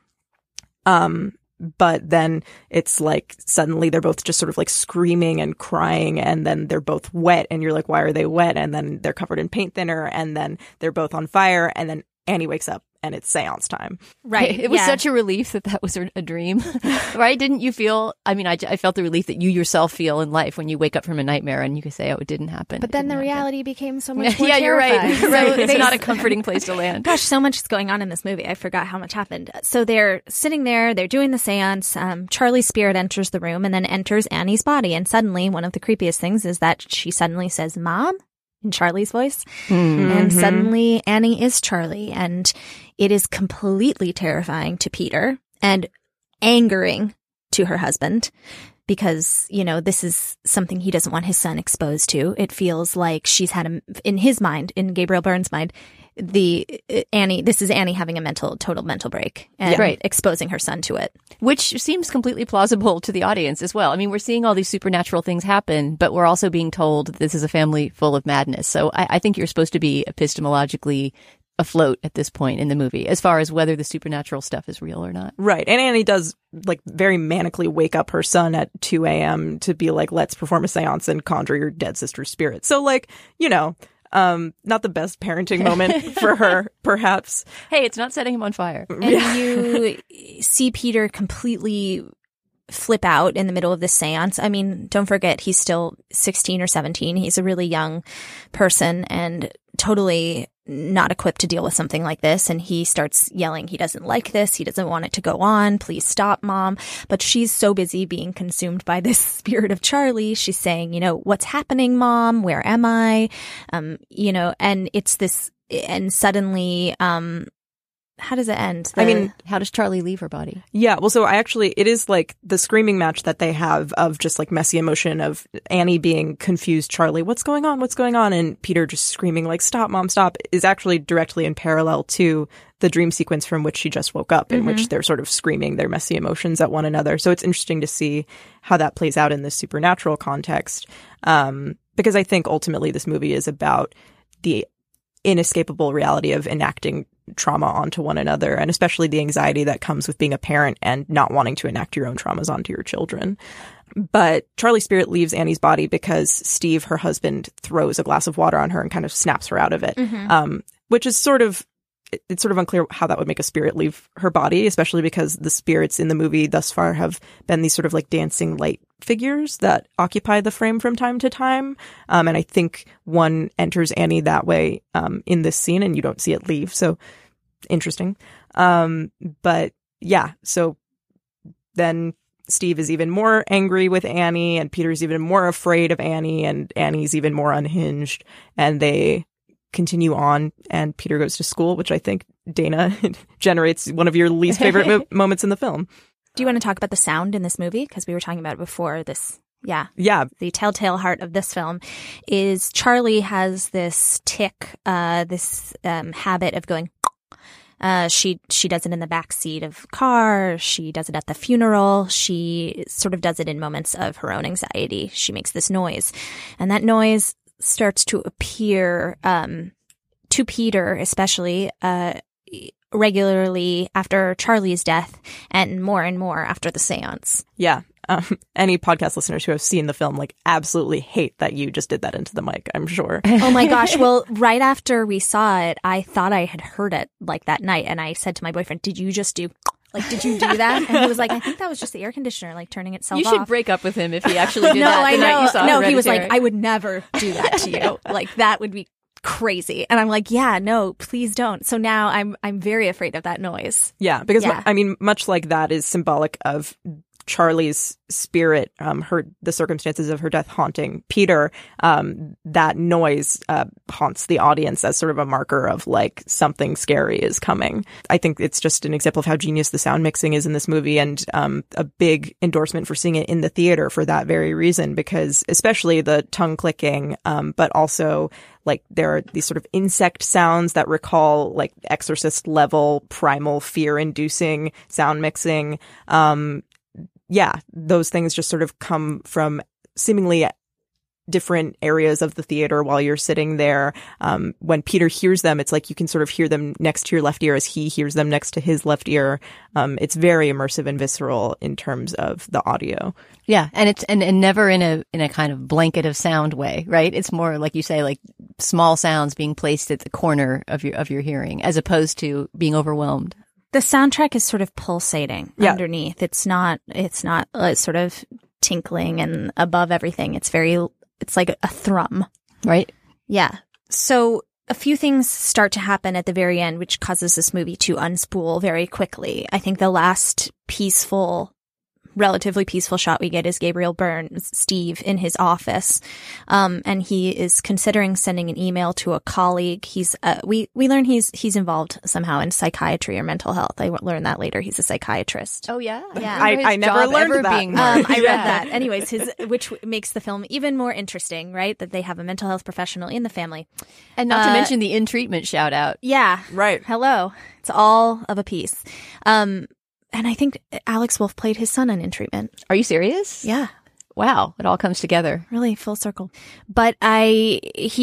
Um, But then it's like suddenly they're both just sort of like screaming and crying, and then they're both wet, and you're like, why are they wet? And then they're covered in paint thinner, and then they're both on fire, and then Annie wakes up and it's seance time. Right. It was yeah. such a relief that that was a a dream, right? Didn't you feel, I mean, I, I felt the relief that you yourself feel in life when you wake up from a nightmare and you can say, oh, it didn't happen. But It then the didn't happen. reality became so much more Yeah, you're right. terrifying. right. So It's they- not a comforting place to land. Gosh, so much is going on in this movie. I forgot how much happened. So they're sitting there, they're doing the seance. Um, Charlie's spirit enters the room and then enters Annie's body. And suddenly, one of the creepiest things is that she suddenly says, "Mom," in Charlie's voice. Mm-hmm. And suddenly, Annie is Charlie. And it is completely terrifying to Peter and angering to her husband. Because, you know, this is something he doesn't want his son exposed to. It feels like she's had a, in his mind, in Gabriel Byrne's mind, the uh, Annie, this is Annie having a mental, total mental break and Yeah. Right. exposing her son to it. Which seems completely plausible to the audience as well. I mean, we're seeing all these supernatural things happen, but we're also being told this is a family full of madness. So I, I think you're supposed to be epistemologically afloat at this point in the movie, as far as whether the supernatural stuff is real or not. Right. And Annie does like very manically wake up her son at two a.m. to be like, let's perform a seance and conjure your dead sister's spirit. So like, you know, um, not the best parenting moment for her, perhaps. Hey, it's not setting him on fire. And you see Peter completely flip out in the middle of this seance. I mean, don't forget, he's still sixteen or seventeen. He's a really young person and totally not equipped to deal with something like this. And he starts yelling, he doesn't like this. He doesn't want it to go on. Please stop, Mom. But she's so busy being consumed by this spirit of Charlie. She's saying, you know, what's happening, Mom? Where am I? Um, you know, and it's this, and suddenly, um, how does it end? I The- mean, How does Charlie leave her body? yeah, well, so I actually, it is like the screaming match that they have of just like messy emotion of Annie being confused, Charlie, what's going on? What's going on? And Peter just screaming like, stop, Mom, stop, is actually directly in parallel to the dream sequence from which she just woke up, in Mm-hmm. which they're sort of screaming their messy emotions at one another. So it's interesting to see how that plays out in this supernatural context. Um, because I think ultimately this movie is about the inescapable reality of enacting trauma onto one another, and especially the anxiety that comes with being a parent and not wanting to enact your own traumas onto your children. But Charlie's spirit leaves Annie's body because Steve, her husband, throws a glass of water on her and kind of snaps her out of it, um, which is sort of it, it's sort of unclear how that would make a spirit leave her body, especially because the spirits in the movie thus far have been these sort of like dancing light figures that occupy the frame from time to time. Um, and I think one enters Annie that way um, in this scene, and you don't see it leave. So interesting. Um, but yeah, so then Steve is even more angry with Annie, and Peter's even more afraid of Annie, and Annie's even more unhinged, and they continue on, and Peter goes to school, which I think, Dana, generates one of your least favorite mo- moments in the film. Do you want to talk about the sound in this movie? Because we were talking about it before this. Yeah. Yeah. The telltale heart of this film is Charlie has this tick, uh, this um, habit of going. Uh, she she does it in the back seat of car. She does it at the funeral. She sort of does it in moments of her own anxiety. She makes this noise, and that noise starts to appear um, to Peter, especially uh, regularly after Charlie's death, and more and more after the seance. Yeah. Um, any podcast listeners who have seen the film like absolutely hate that you just did that into the mic, I'm sure. Oh my gosh. Well, right after we saw it, I thought I had heard it like that night. And I said to my boyfriend, did you just do, like, did you do that? And he was like, I think that was just the air conditioner, like turning itself You off. should break up with him if he actually did no, that the I know. night you saw No, he was like, Hereditary. I would never do that to you. Like, that would be crazy. And I'm like, yeah, no, please don't. So now I'm I'm very afraid of that noise. Yeah, because Yeah. I mean, much like that is symbolic of Charlie's spirit, um, her the circumstances of her death haunting Peter. Um, that noise uh, haunts the audience as sort of a marker of like something scary is coming. I think it's just an example of how genius the sound mixing is in this movie, and um, a big endorsement for seeing it in the theater for that very reason. Because especially the tongue clicking, um, but also like there are these sort of insect sounds that recall like Exorcist level primal fear inducing sound mixing. Um, yeah, those things just sort of come from seemingly different areas of the theater while you're sitting there. Um, when Peter hears them, it's like you can sort of hear them next to your left ear as he hears them next to his left ear. Um, it's very immersive and visceral in terms of the audio. Yeah, and it's and, and never in a in a kind of blanket of sound way, right? It's more like you say, like small sounds being placed at the corner of your of your hearing, as opposed to being overwhelmed. The soundtrack is sort of pulsating Yeah. underneath. It's not, it's not uh, sort of tinkling and above everything. It's very, it's like a thrum. Right? Yeah. So a few things start to happen at the very end, which causes this movie to unspool very quickly. I think the last peaceful, relatively peaceful shot we get is Gabriel Byrne's Steve in his office. Um, and he is considering sending an email to a colleague. He's, uh, we, we learn he's, he's involved somehow in psychiatry or mental health. I learned that later. He's a psychiatrist. Oh yeah, Yeah. I- I never learned that. Being Um, I read Yeah. that. Anyways, his, which makes the film even more interesting, right? That they have a mental health professional in the family. And not to Uh, mention the in treatment shout out. Yeah. Right. Hello. It's all of a piece. Um, and I think Alex Wolff played his son in In Treatment. Are you serious? Yeah. Wow, it all comes together. Really full circle. But I,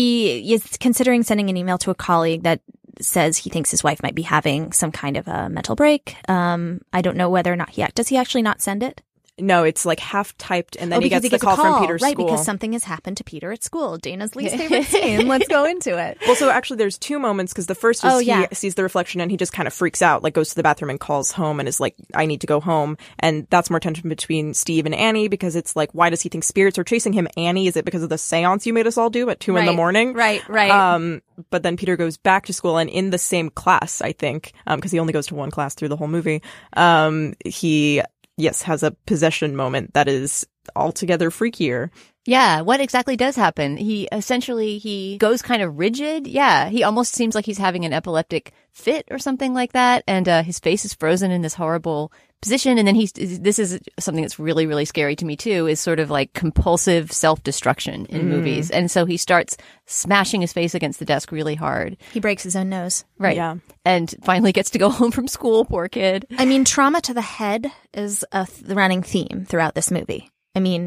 he is considering sending an email to a colleague that says he thinks his wife might be having some kind of a mental break. Um, I don't know whether or not he, does he actually not send it? No, it's like half typed, and then Oh, he because gets the a call, from Peter's right, school. because something has happened to Peter at school. Dana's least favorite scene. Let's go into it. Well, so actually there's two moments, because the first is Oh, yeah. he sees the reflection and he just kind of freaks out, like goes to the bathroom and calls home and is like, I need to go home. And that's more tension between Steve and Annie, because it's like, why does he think spirits are chasing him? Annie, is it because of the seance you made us all do at two in the Right, morning? right, right. Um, but then Peter goes back to school, and in the same class, I think, um, because he only goes to one class through the whole movie, um, he, yes, has a possession moment that is altogether freakier. Yeah, what exactly does happen? He essentially, he goes kind of rigid. Yeah, he almost seems like he's having an epileptic fit or something like that. And uh, his face is frozen in this horrible position. And then he's, this is something that's really, really scary to me too, is sort of like compulsive self-destruction in Mm. movies. And so he starts smashing his face against the desk really hard. He breaks his own nose. Right. Yeah. And finally gets to go home from school, poor kid. I mean, trauma to the head is a th- running theme throughout this movie. I mean,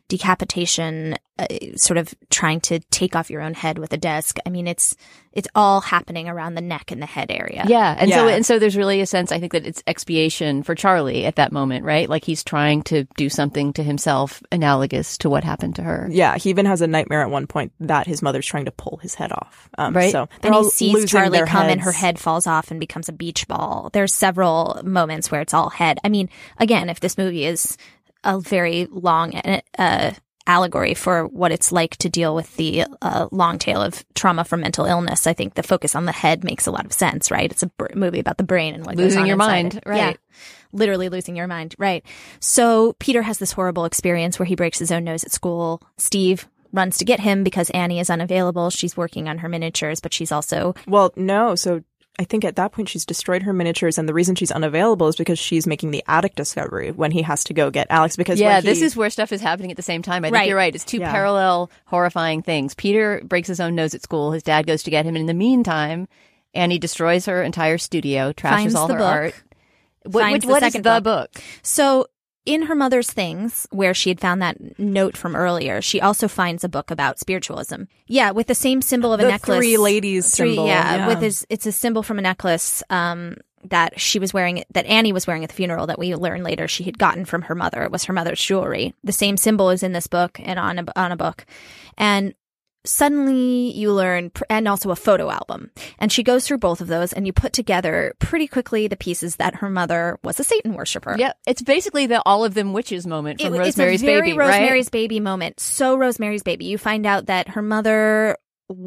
decapitation, uh, sort of trying to take off your own head with a desk. I mean, it's it's all happening around the neck and the head area. Yeah, and so Yeah. and so there's really a sense, I think, that it's expiation for Charlie at that moment, right? Like he's trying to do something to himself analogous to what happened to her. Yeah, he even has a nightmare at one point that his mother's trying to pull his head off. Um, Right. So they're And he all sees losing Charlie their come and her heads. head falls off and becomes a beach ball. There's several moments where it's all head. I mean, again, if this movie is a very long uh, allegory for what it's like to deal with the uh, long tail of trauma from mental illness, I think the focus on the head makes a lot of sense, right? It's a br- movie about the brain and what goes Losing on your inside mind, it. right. Yeah. Literally losing your mind, right. So Peter has this horrible experience where he breaks his own nose at school. Steve runs to get him because Annie is unavailable. She's working on her miniatures, but she's also Well, no. So I think at that point she's destroyed her miniatures, and the reason she's unavailable is because she's making the attic discovery when he has to go get Alex. Because Yeah, when he, this is where stuff is happening at the same time. I think Right. you're right. It's two Yeah. parallel, horrifying things. Peter breaks his own nose at school. His dad goes to get him. And in the meantime, Annie destroys her entire studio, trashes Finds all the her book. art. What, Finds what- the what is second the book. book? So in her mother's things, where she had found that note from earlier, she also finds a book about spiritualism. Yeah, with the same symbol of a The necklace. three ladies Three- symbol, Yeah, yeah. with his, it's a symbol from a necklace um, that she was wearing, that Annie was wearing at the funeral, that we learn later she had gotten from her mother. It was her mother's jewelry. The same symbol is in this book and on a, on a book. And suddenly you learn, and also a photo album. And she goes through both of those, and you put together pretty quickly the pieces that her mother was a Satan worshiper. Yeah, it's basically the all of them witches moment from It- Rosemary's it's a very Baby, Rosemary's right? Baby moment. So Rosemary's Baby. You find out that her mother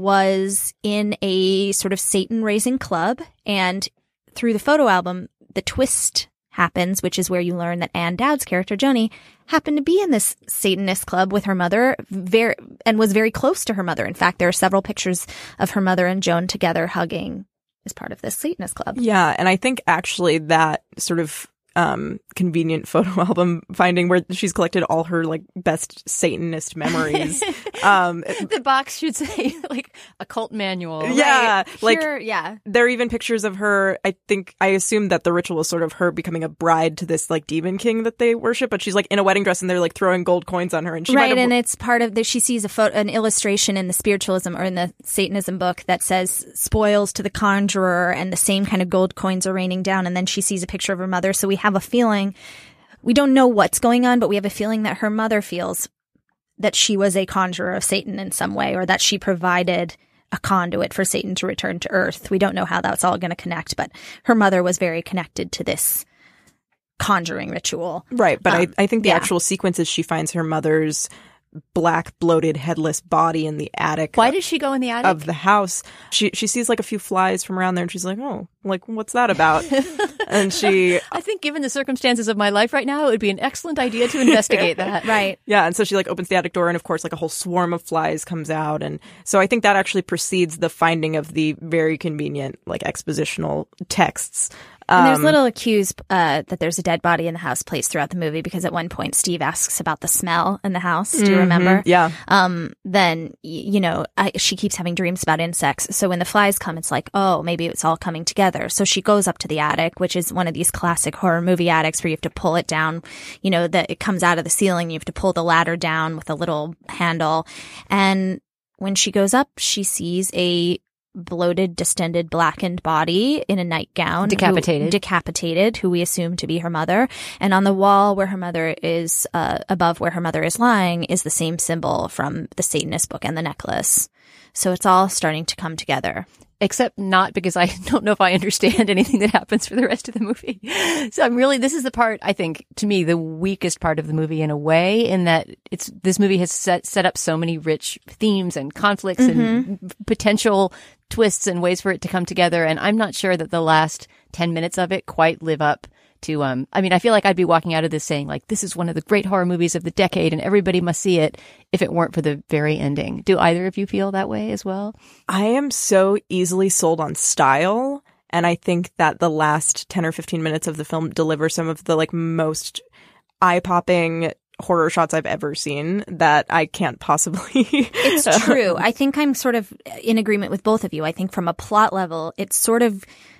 was in a sort of Satan raising club, and through the photo album, the twist happens, which is where you learn that Ann Dowd's character, Joni, happened to be in this Satanist club with her mother very, and was very close to her mother. In fact, there are several pictures of her mother and Joan together hugging as part of this Satanist club. Yeah, and I think actually that sort of um convenient photo album finding where she's collected all her like best Satanist memories. um The box should say like occult manual. Yeah, like Here- yeah. there are even pictures of her. I think I assume that the ritual is sort of her becoming a bride to this like demon king that they worship, but she's like in a wedding dress and they're like throwing gold coins on her, and she might Right, have, and it's part of the, she sees a photo, an illustration in the spiritualism or in the Satanism book that says spoils to the conjurer, and the same kind of gold coins are raining down, and then she sees a picture of her mother. So we have a feeling, we don't know what's going on, but we have a feeling that her mother feels that she was a conjurer of Satan in some way, or that she provided a conduit for Satan to return to Earth. We don't know how that's all going to connect, but her mother was very connected to this conjuring ritual. right. But Um, I I think the yeah. actual sequence is she finds her mother's black bloated headless body in the attic. Why does she go in the attic? of the house? She she sees like a few flies from around there, and she's like, oh, like what's that about? And she I think given the circumstances of my life right now, it would be an excellent idea to investigate that. Right. Yeah, and so she like opens the attic door, and of course, like a whole swarm of flies comes out, and so I think that actually precedes the finding of the very convenient like expositional texts. And there's Um, little cues uh, that there's a dead body in the house placed throughout the movie, because at one point Steve asks about the smell in the house. Do you remember? yeah. Um, then, y- you know, I, she keeps having dreams about insects. So when the flies come, it's like, oh, maybe it's all coming together. So she goes up to the attic, which is one of these classic horror movie attics where you have to pull it down. You know, that it comes out of the ceiling. You have to pull the ladder down with a little handle. And when she goes up, she sees a bloated, distended, blackened body in a nightgown. who- Decapitated. decapitated, who we assume to be her mother. And on the wall where her mother is, uh, above where her mother is lying, is the same symbol from the Satanist book and the necklace. So it's all starting to come together. Except not, because I don't know if I understand anything that happens for the rest of the movie. So I'm really, this is the part, I think, to me, the weakest part of the movie in a way, in that it's, this movie has set, set up so many rich themes and conflicts and potential twists and ways for it to come together. And I'm not sure that the last ten minutes of it quite live up to, um, I mean, I feel like I'd be walking out of this saying like, this is one of the great horror movies of the decade and everybody must see it if it weren't for the very ending. Do either of you feel that way as well? I am so easily sold on style, and I think that the last ten or fifteen minutes of the film deliver some of the like most eye-popping horror shots I've ever seen that I can't possibly. It's true. I think I'm sort of in agreement with both of you. I think from a plot level, it's sort of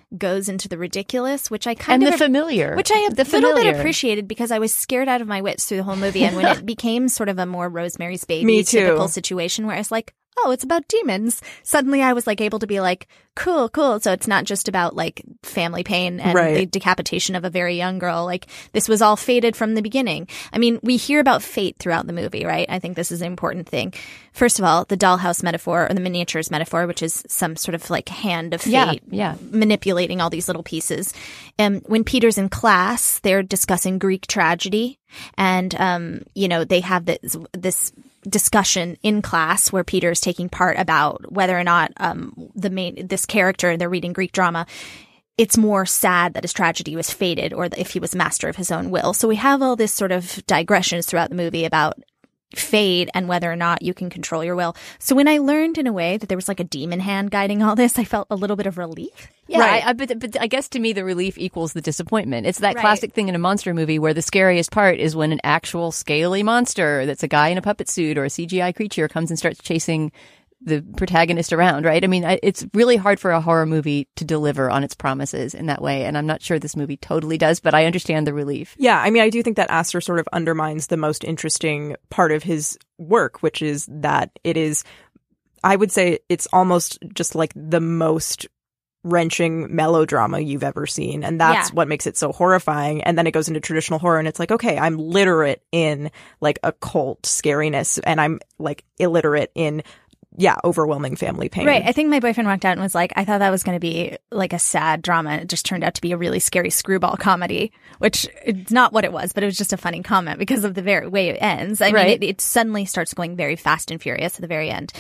goes into the ridiculous, which I kind and of the familiar, which I a the little familiar. bit appreciated because I was scared out of my wits through the whole movie. And when it became sort of a more Rosemary's Baby Me too. typical situation where I was like, oh, it's about demons. Suddenly I was like able to be like, cool, cool. So it's not just about like family pain and Right. the decapitation of a very young girl. Like this was all fated from the beginning. I mean, we hear about fate throughout the movie, right? I think this is an important thing. First of all, the dollhouse metaphor or the miniatures metaphor, which is some sort of like hand of fate Yeah, yeah. manipulating all these little pieces. And when Peter's in class, they're discussing Greek tragedy. And, um, you know, they have this, this discussion in class where Peter is taking part about whether or not um, the main this character, they're reading Greek drama, it's more sad that his tragedy was fated or if he was master of his own will. So we have all this sort of digressions throughout the movie about fate and whether or not you can control your will. So when I learned in a way that there was like a demon hand guiding all this, I felt a little bit of relief. Yeah, Right. I, I, but, but I guess to me the relief equals the disappointment. It's that Right. classic thing in a monster movie where the scariest part is when an actual scaly monster that's a guy in a puppet suit or a C G I creature comes and starts chasing the protagonist around, right? I mean, I, it's really hard for a horror movie to deliver on its promises in that way, and I'm not sure this movie totally does, but I understand the relief. Yeah, I mean, I do think that Aster sort of undermines the most interesting part of his work, which is that it is, I would say it's almost just like the most wrenching melodrama you've ever seen. And that's Yeah. what makes it so horrifying. And then it goes into traditional horror and it's like, okay, I'm literate in like occult scariness and I'm like illiterate in yeah, overwhelming family pain. Right. I think my boyfriend walked out and was like, I thought that was going to be like a sad drama. It just turned out to be a really scary screwball comedy, which it's not what it was, but it was just a funny comment because of the very way it ends. I Right. mean, it, it suddenly starts going very fast and furious at the very end.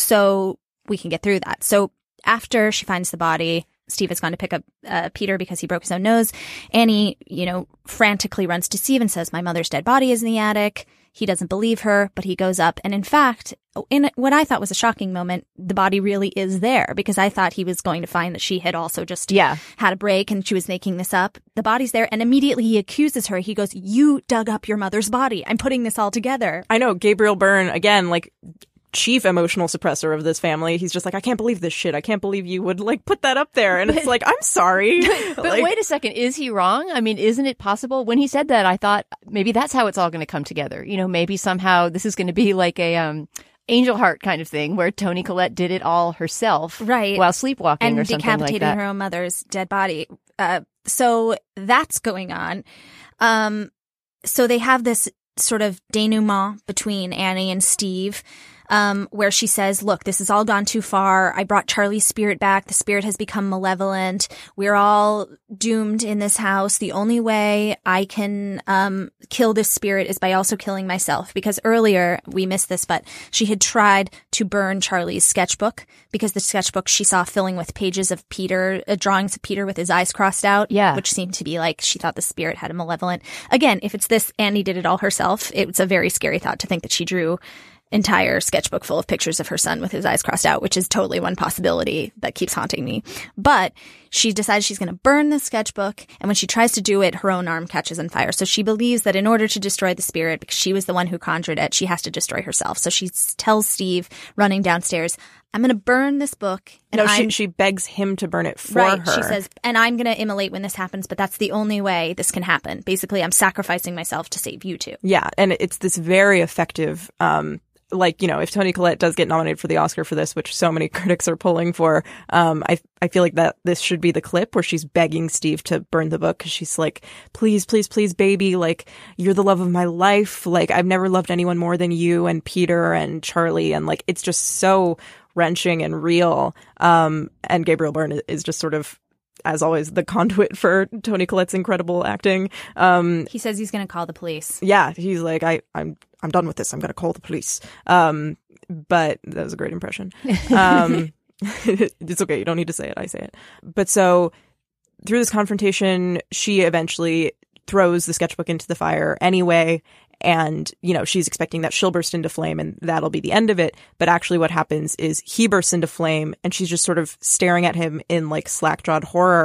So we can get through that. So after she finds the body, Steve has gone to pick up uh, Peter because he broke his own nose. Annie, you know, frantically runs to Steve and says, my mother's dead body is in the attic. He doesn't believe her, but he goes up. And in fact, in what I thought was a shocking moment, the body really is there because I thought he was going to find that she had also just Yeah. had a break and she was making this up. The body's there. And immediately he accuses her. He goes, you dug up your mother's body. I'm putting this all together. I know, Gabriel Byrne, again, like, chief emotional suppressor of this family. He's just like, I can't believe this shit. I can't believe you would, like, put that up there. And it's like, I'm sorry. But Like, wait a second, is he wrong? I mean, isn't it possible? When he said that, I thought maybe that's how it's all going to come together. You know, maybe somehow this is going to be like a um, Angel Heart kind of thing where Toni Collette did it all herself, Right. while sleepwalking And or something decapitating like that. her own mother's dead body. Uh, so that's going on. Um, so they have this sort of denouement between Annie and Steve. Um, where she says, look, this has all gone too far. I brought Charlie's spirit back. The spirit has become malevolent. We're all doomed in this house. The only way I can um, kill this spirit is by also killing myself. Because earlier, we missed this, but she had tried to burn Charlie's sketchbook because the sketchbook she saw filling with pages of Peter, uh, drawings of Peter with his eyes crossed out. Yeah. Which seemed to be like she thought the spirit had a malevolent. Again, if it's this, Annie did it all herself. It's a very scary thought to think that she drew entire sketchbook full of pictures of her son with his eyes crossed out, which is totally one possibility that keeps haunting me. But she decides she's going to burn the sketchbook, and when she tries to do it, her own arm catches on fire. So she believes that in order to destroy the spirit, because she was the one who conjured it, she has to destroy herself. So she s- tells Steve, running downstairs, I'm going to burn this book. And no, she, I'm- she begs him to burn it for Right. her. She says, and I'm going to immolate when this happens, but that's the only way this can happen. Basically, I'm sacrificing myself to save you two. Yeah, and it's this very effective, um, like, you know, if Toni Collette does get nominated for the Oscar for this, which so many critics are pulling for, um, I I feel like that this should be the clip where she's begging Steve to burn the book because she's like, please, please, please, baby, like, you're the love of my life. Like, I've never loved anyone more than you and Peter and Charlie. And, like, it's just so wrenching and real. Um, and Gabriel Byrne is just sort of, as always, the conduit for Toni Collette's incredible acting. Um, He says he's going to call the police. yeah, he's like, I, I'm, I'm done with this. I'm going to call the police. Um, but that was a great impression. Um, it's okay. You don't need to say it. I say it. But so through this confrontation, she eventually throws the sketchbook into the fire anyway. And, you know, she's expecting that she'll burst into flame and that'll be the end of it. But actually what happens is he bursts into flame and she's just sort of staring at him in like slack-jawed horror.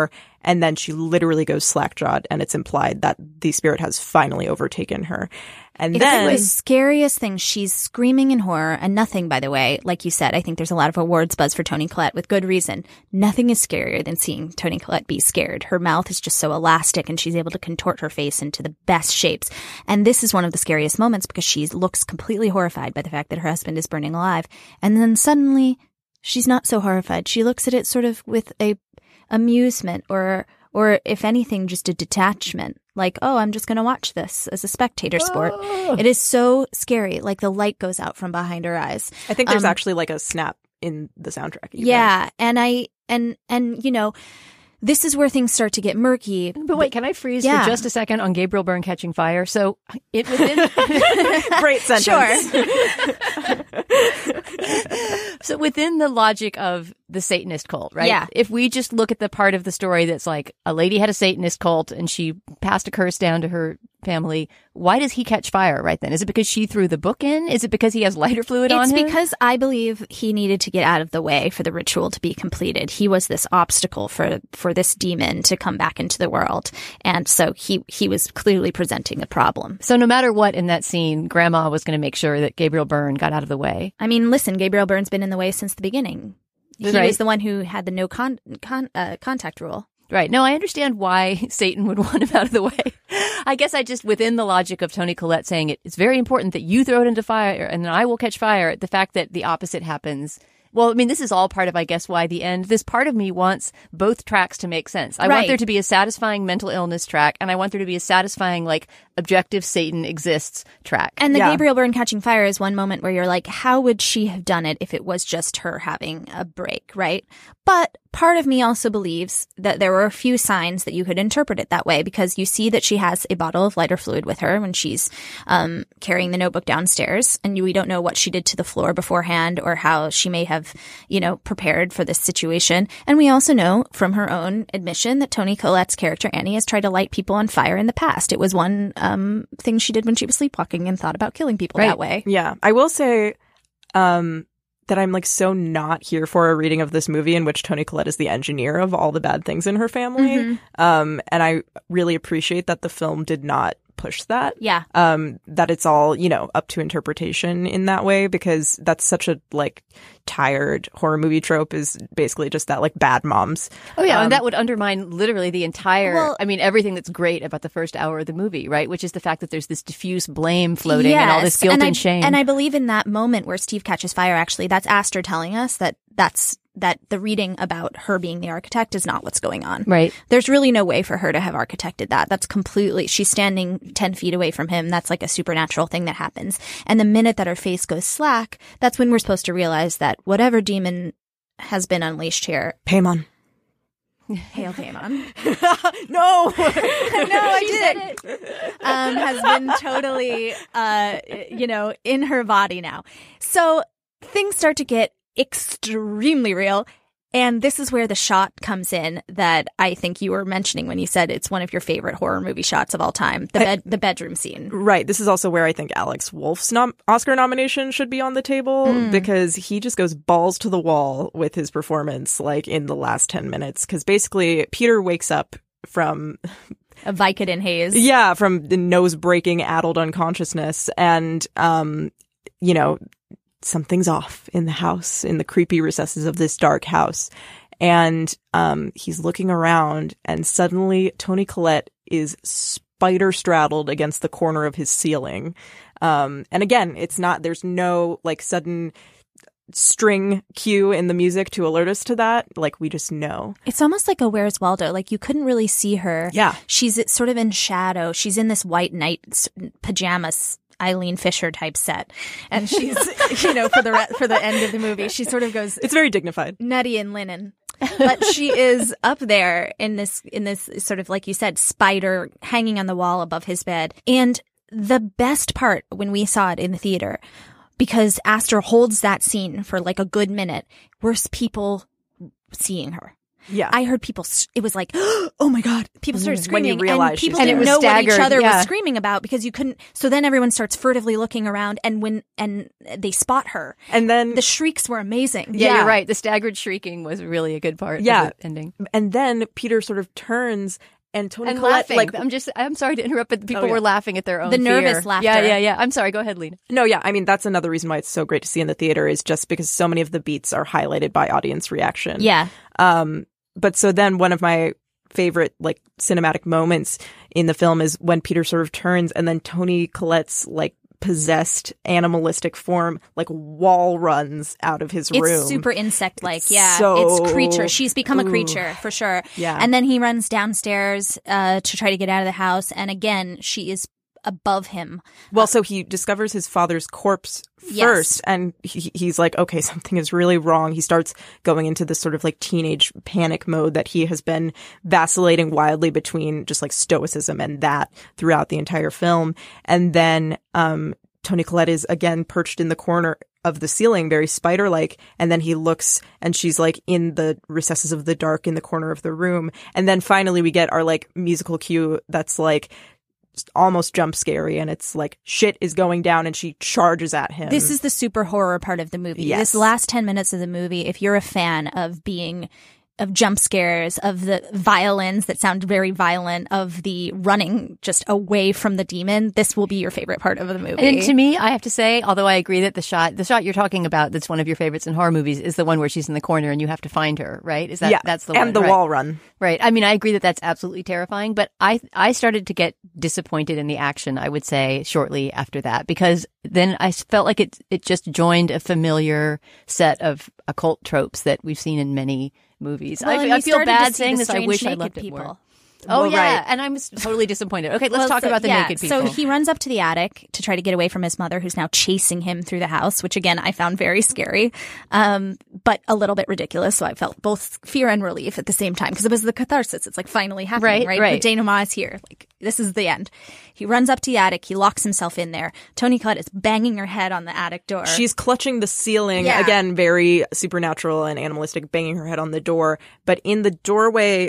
And then she literally goes slack-jawed, and it's implied that the spirit has finally overtaken her. And It's then the scariest thing. She's screaming in horror, and nothing, by the way, like you said, I think there's a lot of awards buzz for Toni Collette with good reason. Nothing is scarier than seeing Toni Collette be scared. Her mouth is just so elastic, and she's able to contort her face into the best shapes. And this is one of the scariest moments because she looks completely horrified by the fact that her husband is burning alive. And then suddenly, she's not so horrified. She looks at it sort of with a amusement or, or if anything, just a detachment. Like, oh, I'm just going to watch this as a spectator sport. Oh. It is so scary. Like the light goes out from behind her eyes. I think there's Um, actually like a snap in the soundtrack. even. Yeah. And I, and, and, you know, this is where things start to get murky. But wait, can I freeze Yeah. for just a second on Gabriel Byrne catching fire? So it within Great sentence. so within the logic of the Satanist cult, right? Yeah. If we just look at the part of the story that's like a lady had a Satanist cult and she passed a curse down to her family, why does he catch fire right then? Is it because she threw the book in? Is it because he has lighter fluid on It's him? because I believe he needed to get out of the way for the ritual to be completed. He was this obstacle for for this demon to come back into the world. And so he, he was clearly presenting a problem. So no matter what in that scene, Grandma was going to make sure that Gabriel Byrne got out of the way. I mean, listen, Gabriel Byrne's been in the way since the beginning. He Right. was the one who had the no con, con uh, contact rule. Right. No, I understand why Satan would want him out of the way. I guess I just, within the logic of Toni Collette saying it, it's very important that you throw it into fire and then I will catch fire, the fact that the opposite happens. Well, I mean, this is all part of, I guess, why the end. This part of me wants both tracks to make sense. I want Right. there to be a satisfying mental illness track, and I want there to be a satisfying, like, objective Satan exists track. And the Yeah. Gabriel Byrne catching fire is one moment where you're like, how would she have done it if it was just her having a break, right? But part of me also believes that there were a few signs that you could interpret it that way because you see that she has a bottle of lighter fluid with her when she's um, carrying the notebook downstairs. And we don't know what she did to the floor beforehand or how she may have, you know, prepared for this situation. And we also know from her own admission that Toni Collette's character, Annie, has tried to light people on fire in the past. It was one um, thing she did when she was sleepwalking and thought about killing people Right. that way. Yeah, I will say um, that I'm like so not here for a reading of this movie in which Toni Collette is the engineer of all the bad things in her family. Mm-hmm. Um, and I really appreciate that the film did not push that. Yeah. Um, that it's all, you know, up to interpretation in that way, because that's such a like tired horror movie trope is basically just that like bad moms. Oh, yeah. Um, and that would undermine literally the entire, Well- I mean, everything that's great about the first hour of the movie, right? Which is the fact that there's this diffuse blame floating and all this Yes, guilt and, I, shame. And I believe in that moment where Steve catches fire, actually, that's Aster telling us that that's that the reading about her being the architect is not what's going on. Right. There's really no way for her to have architected that. That's completely, she's standing ten feet away from him. That's like a supernatural thing that happens. And the minute that her face goes slack, that's when we're supposed to realize that whatever demon has been unleashed here, Paimon. hail Paimon, No! no, I did it. Um, has been totally, uh, you know, in her body now. So things start to get extremely real. And this is where the shot comes in that I think you were mentioning when you said it's one of your favorite horror movie shots of all time, the bed, the bedroom scene. Right. This is also where I think Alex Wolff's nom- Oscar nomination should be on the table Mm. because he just goes balls to the wall with his performance, like in the last ten minutes. Because basically, Peter wakes up from A Vicodin haze. yeah, from the nose breaking, addled unconsciousness, and um, you know, something's off in the house, in the creepy recesses of this dark house. And um, he's looking around, and suddenly Toni Collette is spider straddled against the corner of his ceiling. Um, and again, it's not, there's no like sudden string cue in the music to alert us to that. Like, we just know. It's almost like a Where's Waldo. Like, you couldn't really see her. Yeah. She's sort of in shadow. She's in this white night s- pajamas, Eileen Fisher type set. And she's, you know, for the re- for the end of the movie, she sort of goes It's very dignified. nutty in linen. But she is up there in this, in this sort of, like you said, spider hanging on the wall above his bed. And the best part when we saw it in the theater, because Aster holds that scene for like a good minute, were people seeing her. Yeah. I heard people, it was like, oh my God, people started When you screaming. realize and she's people dead. didn't And it was know what each staggered, other yeah. was screaming about because you couldn't. So then everyone starts furtively looking around, and when and they spot her. And then The shrieks were amazing. Yeah, Yeah. you're right. The staggered shrieking was really a good part Yeah. of the ending. and then Peter sort of turns and Toni And Collette laughing. like I'm just, I'm sorry to interrupt, but people Oh, yeah. were laughing at their own The nervous fear. laughter. Yeah, yeah, yeah. I'm sorry. Go ahead, Lena. No, yeah. I mean, that's another reason why it's so great to see in the theater is just because so many of the beats are highlighted by audience reaction. Yeah. Um, but so then one of my favorite like cinematic moments in the film is when Peter sort of turns and then Toni Collette's like possessed animalistic form like wall runs out of his It's room. super insect like. Yeah. so- It's creature. She's become a Ooh. creature for sure. Yeah. And then he runs downstairs uh, to try to get out of the house. And again, she is above him. Well, so he discovers his father's corpse Yes. first, and he, he's like, okay, something is really wrong. He starts going into this sort of like teenage panic mode that he has been vacillating wildly between just like stoicism and that throughout the entire film. And then um, Toni Collette is again perched in the corner of the ceiling, very spider-like, and then he looks and she's like in the recesses of the dark in the corner of the room. And then finally we get our like musical cue that's like almost jump scary, and it's like shit is going down and she charges at him. This is the super horror part of the movie. Yes. This last ten minutes of the movie, if you're a fan of being of jump scares, of the violins that sound very violent, of the running just away from the demon, this will be your favorite part of the movie. And to me, I have to say, although I agree that the shot, the shot you're talking about, that's one of your favorites in horror movies, is the one where she's in the corner and you have to find her, right? Is that yeah, that's the and one, the right. wall run. Right. I mean, I agree that that's absolutely terrifying, but I I started to get disappointed in the action, I would say, shortly after that, because then I felt like it it just joined a familiar set of occult tropes that we've seen in many movies. Well, I, and I you feel started to bad see saying the this. I strange wish I naked loved it people. more. Oh, Well, yeah. right. And I'm s- totally disappointed. Okay, let's Well, talk so- about the yeah, naked people. So he runs up to the attic to try to get away from his mother, who's now chasing him through the house, which again I found very scary, um, but a little bit ridiculous. So I felt both fear and relief at the same time because it was the catharsis. It's like finally happening, Right, right? right. The denouement is here. Like this is the end. He runs up to the attic. He locks himself in there. Toni Collette is banging her head on the attic door. She's clutching the ceiling, Yeah. again, very supernatural and animalistic, banging her head on the door. But in the doorway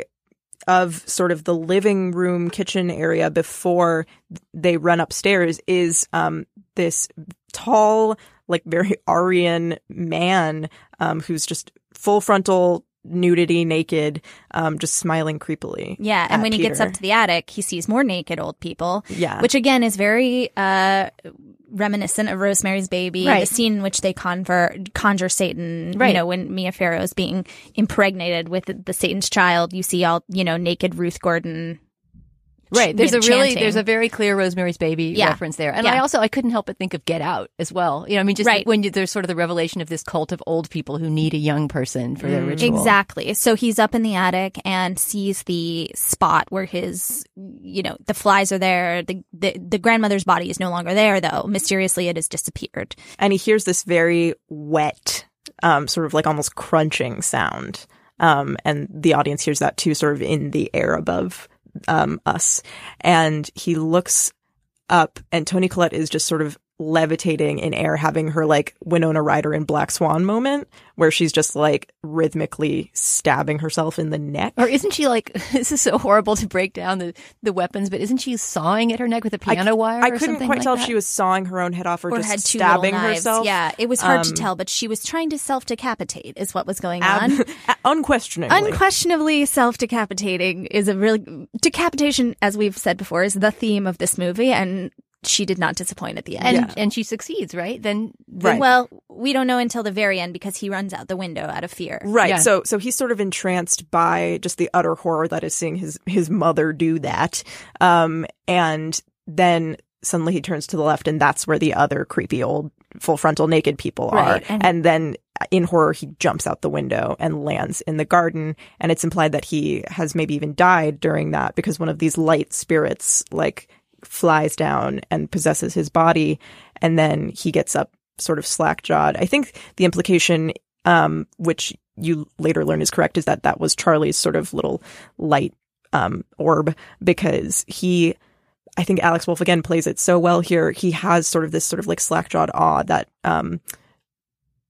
of sort of the living room kitchen area before they run upstairs is um, this tall, like very Aryan man um, who's just full frontal nudity, naked, um, just smiling creepily. Yeah, and at when he gets Peter. up to the attic, he sees more naked old people. Yeah. Which again is very uh, reminiscent of Rosemary's Baby, Right. the scene in which they convert, conjure Satan. You Right. know, when Mia Farrow is being impregnated with the, the Satan's child, you see all, you know, naked Ruth Gordon. Right. There's a ch- really, chanting. there's a very clear Rosemary's Baby Yeah. reference there. And Yeah. I also, I couldn't help but think of Get Out as well. You know, I mean, just Right. when you, there's sort of the revelation of this cult of old people who need a young person for their ritual. Exactly. So he's up in the attic and sees the spot where his, you know, the flies are there. The, the, the grandmother's body is no longer there, though. Mysteriously, it has disappeared. And he hears this very wet, um, sort of like almost crunching sound. Um, and the audience hears that too, sort of in the air above um, us. And he looks up, and Toni Collette is just sort of levitating in air, having her like Winona Ryder in Black Swan moment, where she's just like rhythmically stabbing herself in the neck. Or isn't she like, this is so horrible to break down the, the weapons, but isn't she sawing at her neck with a piano I, wire? I or couldn't something quite like tell that? if she was sawing her own head off or, Or just had two stabbing little knives. herself. Yeah, it was hard to Um, tell, but she was trying to self-decapitate is what was going on. Ab- unquestionably. Unquestionably self-decapitating is a really... Decapitation, as we've said before, is the theme of this movie, and she did not disappoint at the end. And, Yeah. and she succeeds, right? Then, then Right. Well, we don't know until the very end because he runs out the window out of fear. Right. Yeah. So so he's sort of entranced by just the utter horror that is seeing his his mother do that. Um and then suddenly he turns to the left, and that's where the other creepy old full frontal naked people Right, are. and- And then in horror he jumps out the window and lands in the garden, and it's implied that he has maybe even died during that because one of these light spirits like flies down and possesses his body, and then he gets up sort of slack-jawed. I think the implication, um, which you later learn is correct, is that that was Charlie's sort of little light um, orb, because he, I think Alex Wolff again plays it so well here. He has sort of this sort of like slack-jawed awe that um,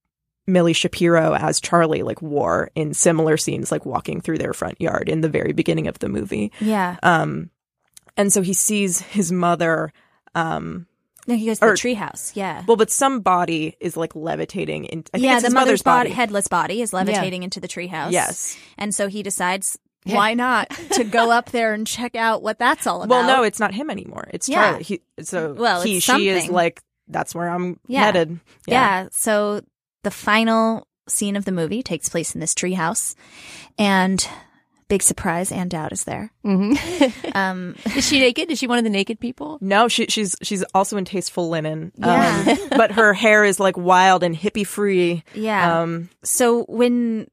Millie Shapiro as Charlie like wore in similar scenes, like walking through their front yard in the very beginning of the movie. Yeah. Um, and so he sees his mother. Um, no, he goes to the or- treehouse. Yeah. well, but some body is like levitating. In, I think yeah, it's the his mother's mother's body. headless body is levitating into the treehouse. Yes. And so he decides, why not, to go up there and check out what that's all about. Well, no, it's not him anymore. It's Yeah. Charlie. He, so Well, he, it's she is something. like, that's where I'm Yeah. headed. Yeah. So the final scene of the movie takes place in this treehouse, and big surprise, Ann Dowd is there. Mm-hmm. Um, Is she naked? Is she one of the naked people? No, she, she's she's also in tasteful linen. Yeah. Um, but her hair is like wild and hippie free. yeah. Um, So when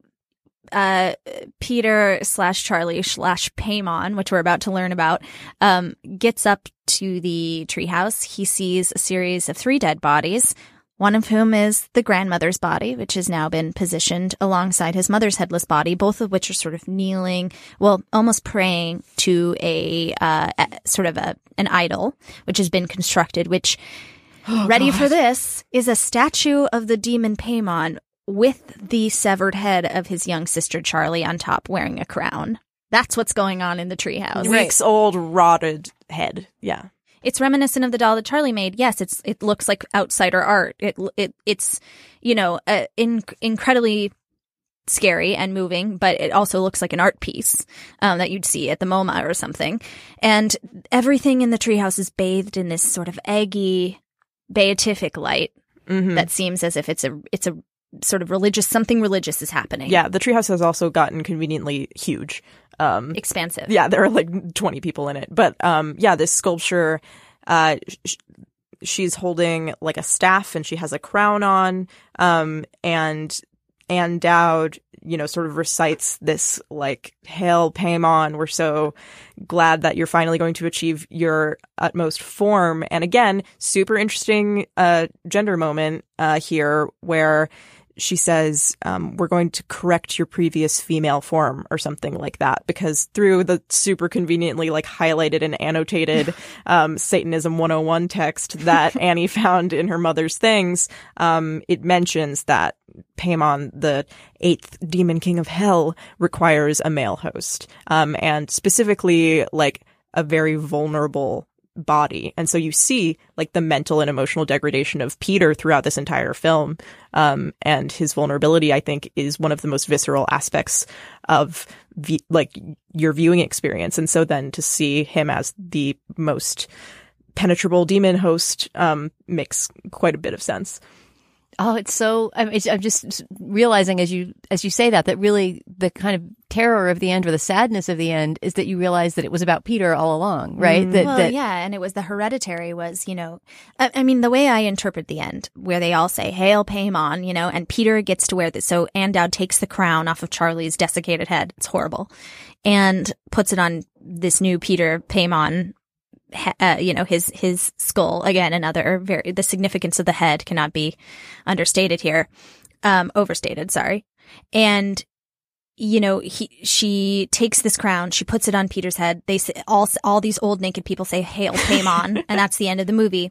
uh, Peter slash Charlie slash Paimon, which we're about to learn about, um, gets up to the treehouse, he sees a series of three dead bodies, one of whom is the grandmother's body, which has now been positioned alongside his mother's headless body, both of which are sort of kneeling, well, almost praying to a, uh, a sort of a an idol, which has been constructed, which, Oh, ready for this, is a statue of the demon Paimon with the severed head of his young sister Charlie on top, wearing a crown. That's what's going on in the treehouse. weeks old, rotted head. Yeah. It's reminiscent of the doll that Charlie made. Yes, it's it looks like outsider art. It it it's you know uh, in, incredibly scary and moving, but it also looks like an art piece um, that you'd see at the MoMA or something. And everything in the treehouse is bathed in this sort of eggy, beatific light Mm-hmm. that seems as if it's a it's a sort of religious something religious is happening. Yeah, the treehouse has also gotten conveniently huge. Um, Expansive. yeah, there are like twenty people in it. But um, yeah, this sculpture, uh, sh- she's holding like a staff and she has a crown on. Um, and Ann Dowd, you know, sort of recites this like, "Hail Paimon, we're so glad that you're finally going to achieve your utmost form." And again, super interesting uh, gender moment uh, here where she says, um, "We're going to correct your previous female form," or something like that, because through the super conveniently like highlighted and annotated um, Satanism one oh one text that Annie found in her mother's things, um, it mentions that Paimon, the eighth demon king of hell, requires a male host, um, and specifically like a very vulnerable body. And so you see like the mental and emotional degradation of Peter throughout this entire film. Um, and his vulnerability, I think, is one of the most visceral aspects of v- like your viewing experience. And so then to see him as the most penetrable demon host, um, makes quite a bit of sense. Oh, it's so. I'm, it's, I'm just realizing as you as you say that that really the kind of terror of the end or the sadness of the end is that you realize that it was about Peter all along, right? That, Well, that yeah, and it was the hereditary was, you know, I, I mean, the way I interpret the end, where they all say, "Hail Paimon," you know, and Peter gets to wear this. So Ann Dowd takes the crown off of Charlie's desiccated head. It's horrible. And puts it on this new Peter Paimon, uh, you know, his, his skull. Again, another very, the significance of the head cannot be understated here. Um, overstated, sorry. And, you know, he, she takes this crown, she puts it on Peter's head. They say, all, all these old naked people say, "Hail Paimon," and that's the end of the movie.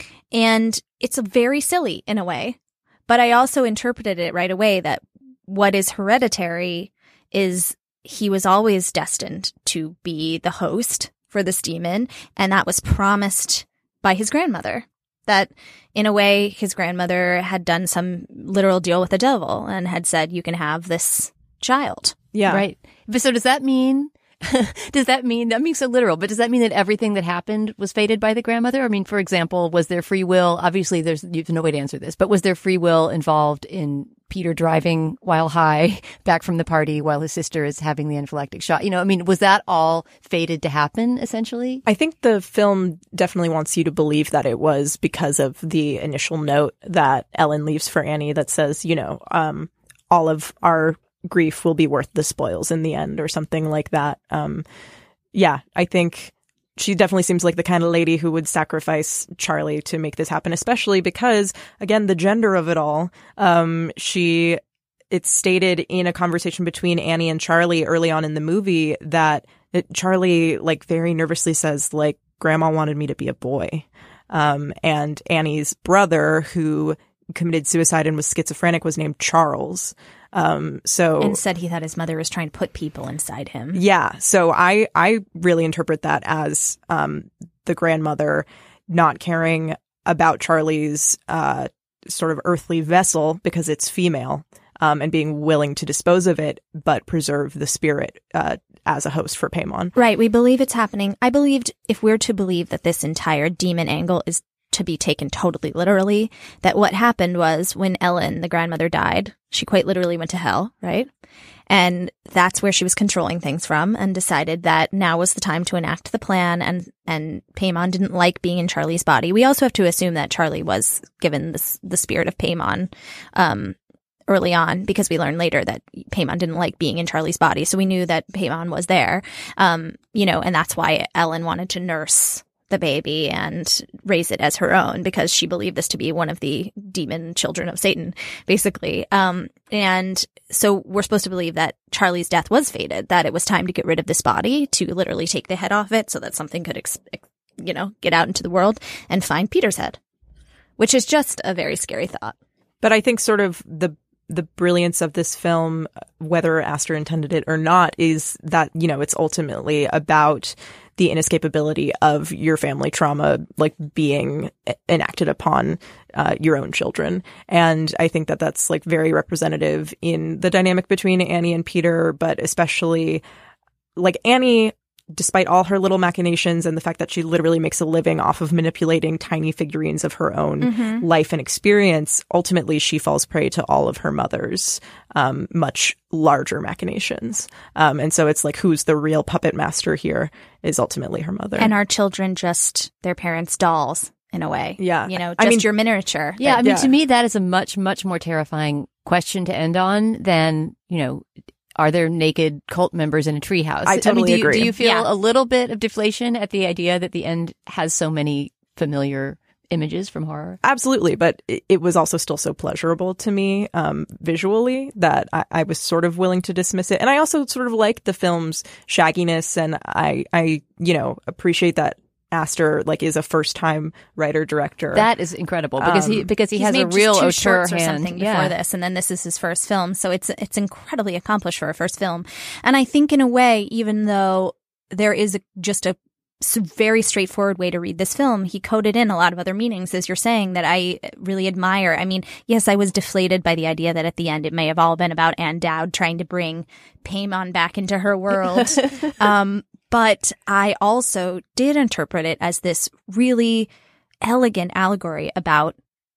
And it's very silly in a way, but I also interpreted it right away that what is hereditary is he was always destined to be the host for this demon, and that was promised by his grandmother. That, in a way, his grandmother had done some literal deal with the devil and had said, "You can have this child." Yeah. right. But so does that mean? Does that mean that being so literal? But does that mean that everything that happened was fated by the grandmother? I mean, for example, was there free will? Obviously, there's you have no way to answer this, but was there free will involved in Peter driving while high back from the party while his sister is having the anaphylactic shock? You know, I mean, was that all fated to happen, essentially? I think the film definitely wants you to believe that it was because of the initial note that Ellen leaves for Annie that says, you know, um, all of our grief will be worth the spoils in the end, or something like that. Um, yeah, I think she definitely seems like the kind of lady who would sacrifice Charlie to make this happen, especially because, again, the gender of it all. Um, she, it's stated in a conversation between Annie and Charlie early on in the movie that it, Charlie, like, very nervously says, like, "Grandma wanted me to be a boy." Um, and Annie's brother, who committed suicide and was schizophrenic was named Charles. Um, so and said he thought his mother was trying to put people inside him. Yeah. So I, I really interpret that as um, the grandmother not caring about Charlie's uh, sort of earthly vessel because it's female, um, and being willing to dispose of it, but preserve the spirit uh, as a host for Paimon. Right. We believe it's happening. I believed, if we're to believe that this entire demon angle is to be taken totally literally, that what happened was when Ellen, the grandmother, died, she quite literally went to hell, right? And that's where she was controlling things from, and decided that now was the time to enact the plan, and, and Paimon didn't like being in Charlie's body. We also have to assume that Charlie was given this, the spirit of Paimon um, early on, because we learned later that Paimon didn't like being in Charlie's body. So we knew that Paimon was there, um, you know, and that's why Ellen wanted to nurse the baby and raise it as her own, because she believed this to be one of the demon children of Satan, basically. Um, and so we're supposed to believe that Charlie's death was fated, that it was time to get rid of this body, to literally take the head off it so that something could, ex- you know, get out into the world and find Peter's head, which is just a very scary thought. But I think sort of the the brilliance of this film, whether Aster intended it or not, is that, you know, it's ultimately about the inescapability of your family trauma, like being enacted upon uh, your own children. And I think that that's like very representative in the dynamic between Annie and Peter, but especially like Annie, despite all her little machinations and the fact that she literally makes a living off of manipulating tiny figurines of her own mm-hmm. life and experience, ultimately she falls prey to all of her mother's um, much larger machinations. Um, and so it's like, who's the real puppet master here is ultimately her mother. And our children just their parents' dolls in a way. Yeah. You know, just I mean, your miniature. Yeah. That, I mean, yeah. to me, that is a much, much more terrifying question to end on than, you know, are there naked cult members in a treehouse? I totally mean, do you, agree. Do you feel Yeah. a little bit of deflation at the idea that the end has so many familiar images from horror? Absolutely. But it, it was also still so pleasurable to me um, visually that I, I was sort of willing to dismiss it. And I also sort of like the film's shagginess. And I, I, you know, appreciate that Aster like is a first time writer director. That is incredible because he because he He's has made a real just two auteur shorts or hand. something yeah. before this, and then this is his first film. So it's it's incredibly accomplished for a first film. And I think in a way, even though there is a, just a very straightforward way to read this film, he coded in a lot of other meanings, as you're saying, that I really admire. I mean, yes, I was deflated by the idea that at the end it may have all been about Ann Dowd trying to bring Paimon back into her world. um, but I also did interpret it as this really elegant allegory about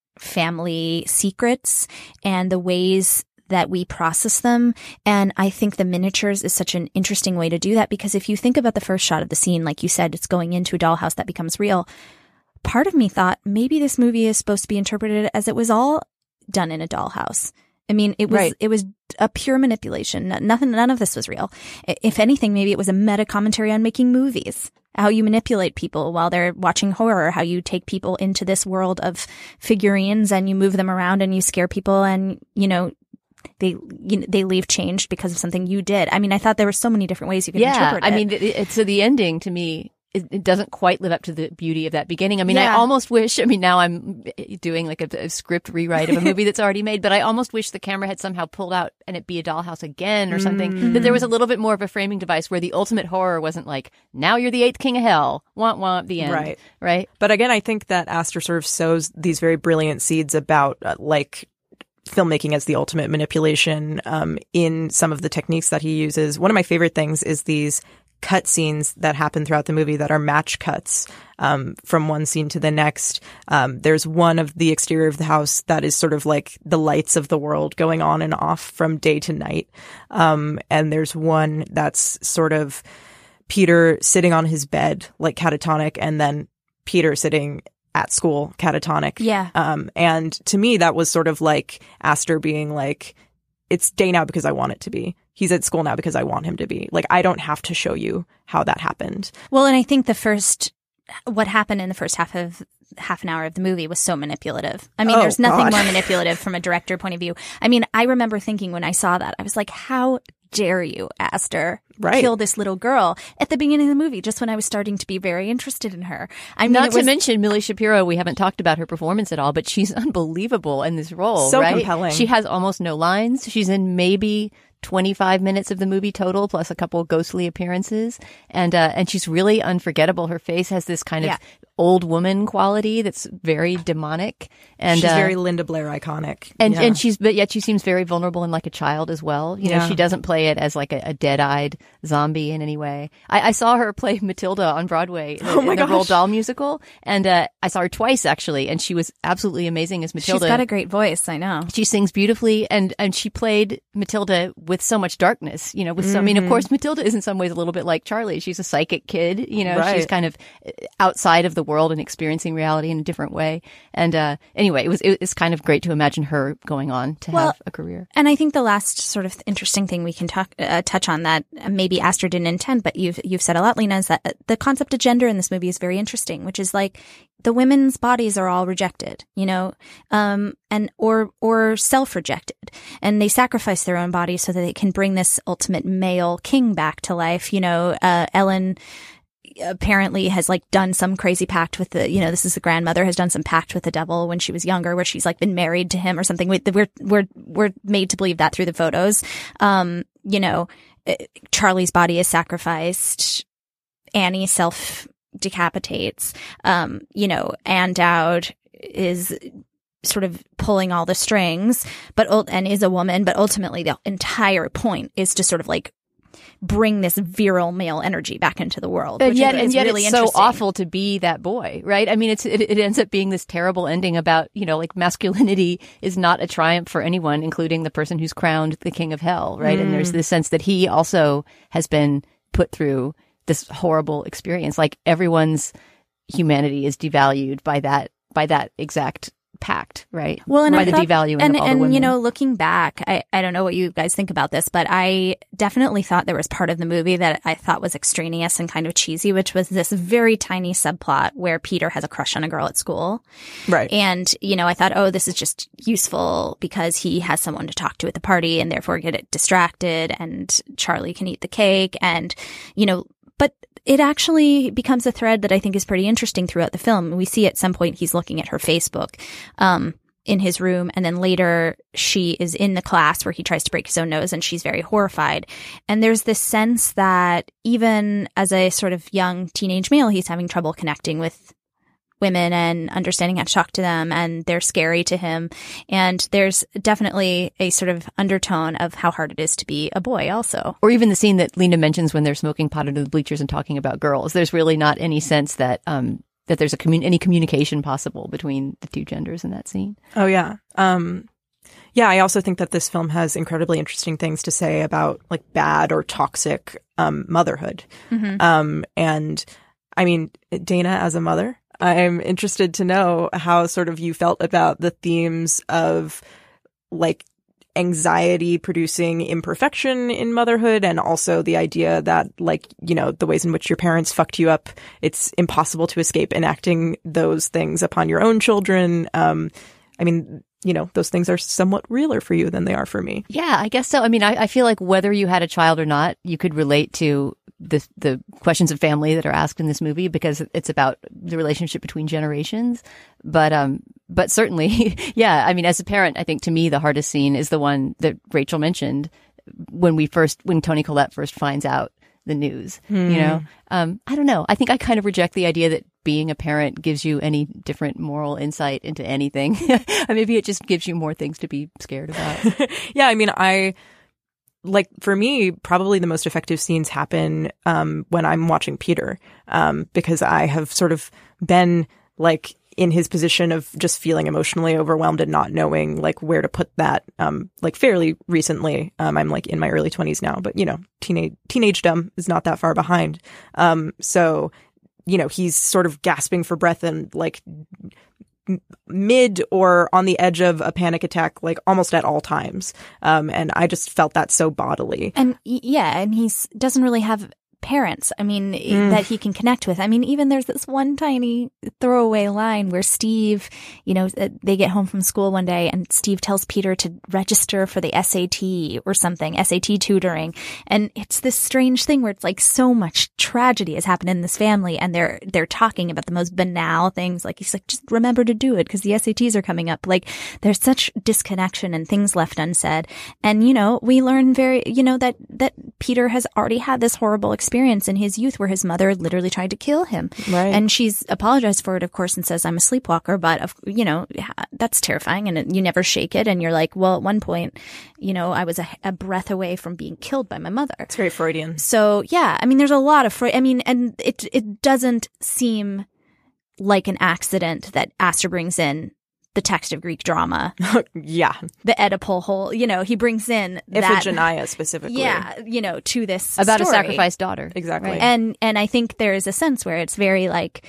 family secrets and the ways that we process them. And I think the miniatures is such an interesting way to do that, because if you think about the first shot of the scene, like you said, it's going into a dollhouse that becomes real. Part of me thought maybe this movie is supposed to be interpreted as it was all done in a dollhouse. I mean, it was Right. it was a pure manipulation. Nothing, none of this was real. If anything, maybe it was a meta commentary on making movies, how you manipulate people while they're watching horror, how you take people into this world of figurines and you move them around and you scare people, and you know they you know, they leave changed because of something you did. I mean, I thought there were so many different ways you could yeah, interpret it. I mean, it, it, so the ending to me, it, it doesn't quite live up to the beauty of that beginning. I mean, I Yeah. almost wish, I mean, now I'm doing like a, a script rewrite of a movie that's already made, but I almost wish the camera had somehow pulled out and it be a dollhouse again or something, Mm. that there was a little bit more of a framing device where the ultimate horror wasn't like, now you're the eighth king of hell, want, want, the end. Right. Right. But again, I think that Aster sort of sows these very brilliant seeds about uh, like filmmaking as the ultimate manipulation um, in some of the techniques that he uses. One of my favorite things is these cut scenes that happen throughout the movie that are match cuts um, from one scene to the next. Um, there's one of the exterior of the house that is sort of like the lights of the world going on and off from day to night. Um, and there's one that's sort of Peter sitting on his bed, like catatonic, and then Peter sitting at school, catatonic. Yeah. Um, and to me, that was sort of like Aster being like, it's day now because I want it to be. He's at school now because I want him to be. Like, I don't have to show you how that happened. Well, and I think the first, what happened in the first half of half an hour of the movie was so manipulative. I mean, Oh, there's nothing God. more manipulative from a director point of view. I mean, I remember thinking when I saw that, I was like, how dare you, Aster, right. kill this little girl at the beginning of the movie, just when I was starting to be very interested in her. I mean, Not it was, to mention Millie Shapiro. We haven't talked about her performance at all, but she's unbelievable in this role. So right? compelling. She has almost no lines. She's in maybe twenty-five minutes of the movie total, plus a couple of ghostly appearances. And, uh, and she's really unforgettable. Her face has this kind of yeah. old woman quality that's very demonic. And she's uh, very Linda Blair iconic. And, yeah. and she's, but yet she seems very vulnerable and like a child as well. You know, Yeah. she doesn't play it as like a, a dead-eyed zombie in any way. I, I saw her play Matilda on Broadway Oh in my the Roald gosh. Dahl musical. And, uh, I saw her twice actually. And she was absolutely amazing as Matilda. she's got a great voice, I know. She sings beautifully, and, and she played Matilda with so much darkness, you know, with so, I mean, of course, Matilda is in some ways a little bit like Charlie. She's a psychic kid, you know, Right. she's kind of outside of the world and experiencing reality in a different way. And, uh, anyway, it was, it, it's kind of great to imagine her going on to Well, have a career. And I think the last sort of interesting thing we can talk, uh, touch on that maybe Aster didn't intend, but you've, you've said a lot, Lena, is that the concept of gender in this movie is very interesting, which is like, the women's bodies are all rejected, you know, um, and, or, or self-rejected. And they sacrifice their own bodies so that they can bring this ultimate male king back to life. You know, uh, Ellen apparently has like done some crazy pact with the, you know, this is the grandmother has done some pact with the devil when she was younger, where she's like been married to him or something. We, we're, we're, we're made to believe that through the photos. Um, you know, Charlie's body is sacrificed. Annie self decapitates. Um, you know, Anne Dowd is sort of pulling all the strings, but, and is a woman, but ultimately the entire point is to sort of like bring this virile male energy back into the world. And which yet, is and yet really it's so interesting. awful to be that boy, right? I mean, it's, it, it ends up being this terrible ending about, you know, like masculinity is not a triumph for anyone, including the person who's crowned the king of hell, right? Mm. And there's this sense that he also has been put through this horrible experience. Like everyone's humanity is devalued by that, by that exact pact, right? Well, and by I the thought, devaluing and, of all and, the women. you know, looking back, I, I don't know what you guys think about this, but I definitely thought there was part of the movie that I thought was extraneous and kind of cheesy, which was this very tiny subplot where Peter has a crush on a girl at school. Right. And, you know, I thought, oh, this is just useful because he has someone to talk to at the party and therefore get it distracted and Charlie can eat the cake and, you know, but it actually becomes a thread that I think is pretty interesting throughout the film. We see at some point he's looking at her Facebook um, in his room, and then later she is in the class where he tries to break his own nose, and she's very horrified. And there's this sense that even as a sort of young teenage male, he's having trouble connecting with women and understanding how to talk to them, and they're scary to him. And there's definitely a sort of undertone of how hard it is to be a boy also. Or even the scene that Lena mentions when they're smoking pot under the bleachers and talking about girls. There's really not any sense that um that there's a commun- any communication possible between the two genders in that scene. Oh, yeah. Um, yeah, I also think that this film has incredibly interesting things to say about like bad or toxic um, motherhood. Mm-hmm. Um, and I mean, Dana, as a mother, I'm interested to know how sort of you felt about the themes of like anxiety producing imperfection in motherhood, and also the idea that like, you know, the ways in which your parents fucked you up, it's impossible to escape enacting those things upon your own children. Um, I mean, you know, those things are somewhat realer for you than they are for me. Yeah, I guess so. I mean, I, I feel like whether you had a child or not, you could relate to the the questions of family that are asked in this movie because it's about the relationship between generations. But um, but certainly, yeah. I mean, as a parent, I think to me the hardest scene is the one that Rachel mentioned when we first when Toni Collette first finds out the news. Mm. You know, um, I don't know. I think I kind of reject the idea that being a parent gives you any different moral insight into anything. Maybe it just gives you more things to be scared about. Yeah, I mean, I. Like, for me, probably the most effective scenes happen um, when I'm watching Peter, um, because I have sort of been, like, in his position of just feeling emotionally overwhelmed and not knowing, like, where to put that, um, like, fairly recently. Um, I'm, like, in my early twenties now, but, you know, teenage teenagedom is not that far behind. Um, so, you know, he's sort of gasping for breath and, like, mid or on the edge of a panic attack, like almost at all times. Um, and I just felt that so bodily. And yeah, and he's doesn't really have parents. I mean, mm. that he can connect with. I mean, even there's this one tiny throwaway line where Steve, you know, they get home from school one day and Steve tells Peter to register for the S A T or something, S A T tutoring. And it's this strange thing where it's like so much tragedy has happened in this family, and they're they're talking about the most banal things. Like he's like, just remember to do it because the S A Ts are coming up. Like there's such disconnection and things left unsaid. And, you know, we learn very, you know, that, that Peter has already had this horrible experience in his youth where his mother literally tried to kill him. Right. And she's apologized for it, of course, and says, I'm a sleepwalker. But, of, you know, that's terrifying. And you never shake it. And you're like, well, at one point, you know, I was a, a breath away from being killed by my mother. It's very Freudian. So, yeah, I mean, there's a lot of Freud. I mean, and it it doesn't seem like an accident that Aster brings in the text of Greek drama. Yeah. The Oedipal whole, you know, he brings in that. Iphigenia specifically. Yeah, you know, to this About story. a sacrificed daughter. Exactly. Right. And, and I think there is a sense where it's very like,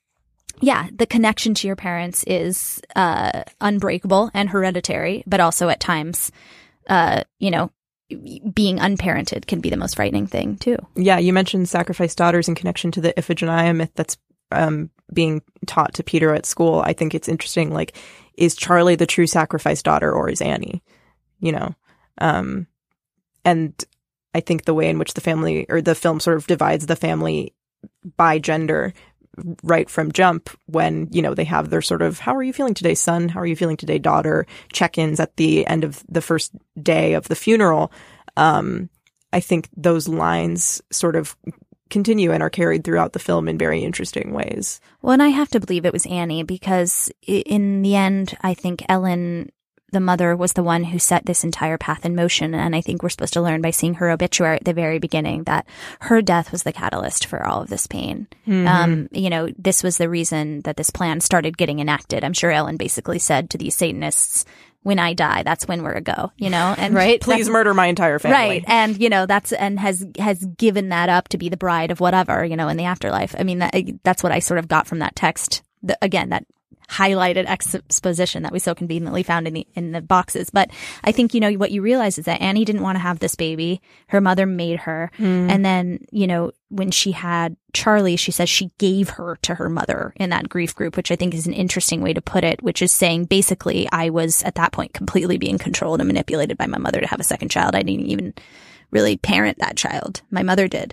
yeah, the connection to your parents is uh, unbreakable and hereditary, but also at times, uh, you know, being unparented can be the most frightening thing too. Yeah, you mentioned sacrificed daughters in connection to the Iphigenia myth that's um, being taught to Peter at school. I think it's interesting, like, is Charlie the true sacrificed daughter or is Annie? You know? Um, and I think the way in which the family or the film sort of divides the family by gender right from jump when, you know, they have their sort of, how are you feeling today, son? How are you feeling today, daughter? Check-ins at the end of the first day of the funeral. Um, I think those lines sort of continue and are carried throughout the film in very interesting ways. Well, and I have to believe it was Annie because in the end, I think Ellen, the mother, was the one who set this entire path in motion. And I think we're supposed to learn by seeing her obituary at the very beginning that her death was the catalyst for all of this pain. Mm-hmm. Um, you know, this was the reason that this plan started getting enacted. I'm sure Ellen basically said to these Satanists, when I die, that's when we're a go, you know, and right. Please murder my entire family. Right. And, you know, that's, and has, has given that up to be the bride of whatever, you know, in the afterlife. I mean, that, that's what I sort of got from that text. The, again, that highlighted exposition that we so conveniently found in the, in the boxes. But I think, you know, what you realize is that Annie didn't want to have this baby. Her mother made her. Mm. And then, you know, when she had Charlie, she says she gave her to her mother in that grief group, which I think is an interesting way to put it, which is saying basically I was at that point completely being controlled and manipulated by my mother to have a second child. I didn't even really parent that child. My mother did.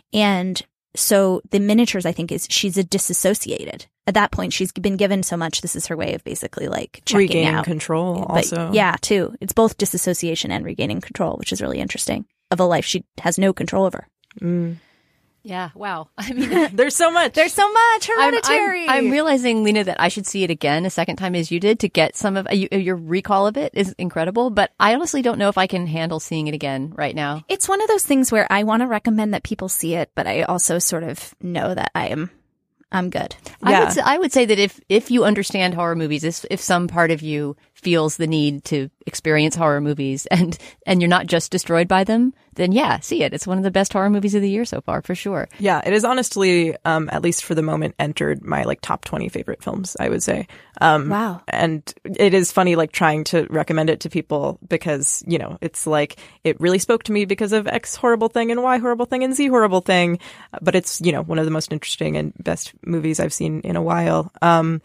And so the miniatures, I think, is she's a disassociated. At that point, she's been given so much. This is her way of basically like checking regaining out. control But, also. yeah, too. It's both disassociation and regaining control, which is really interesting, of a life she has no control over. Mm. Yeah. Wow. I mean, there's so much. There's so much I'm, hereditary. I'm, I'm realizing, Lena, that I should see it again a second time as you did to get some of uh, you, your recall of it is incredible. But I honestly don't know if I can handle seeing it again right now. It's one of those things where I want to recommend that people see it, but I also sort of know that I am, I'm good. I Yeah. would say, I would say that if if you understand horror movies, if, if some part of you feels the need to experience horror movies and and you're not just destroyed by them, then yeah, see it. It's one of the best horror movies of the year so far, for sure. Yeah, it is honestly, um, at least for the moment, entered my like top twenty favorite films, I would say. Um, Wow. And it is funny, like trying to recommend it to people because, you know, it's like, it really spoke to me because of X horrible thing and Y horrible thing and Z horrible thing. But it's, you know, one of the most interesting and best movies I've seen in a while. Um,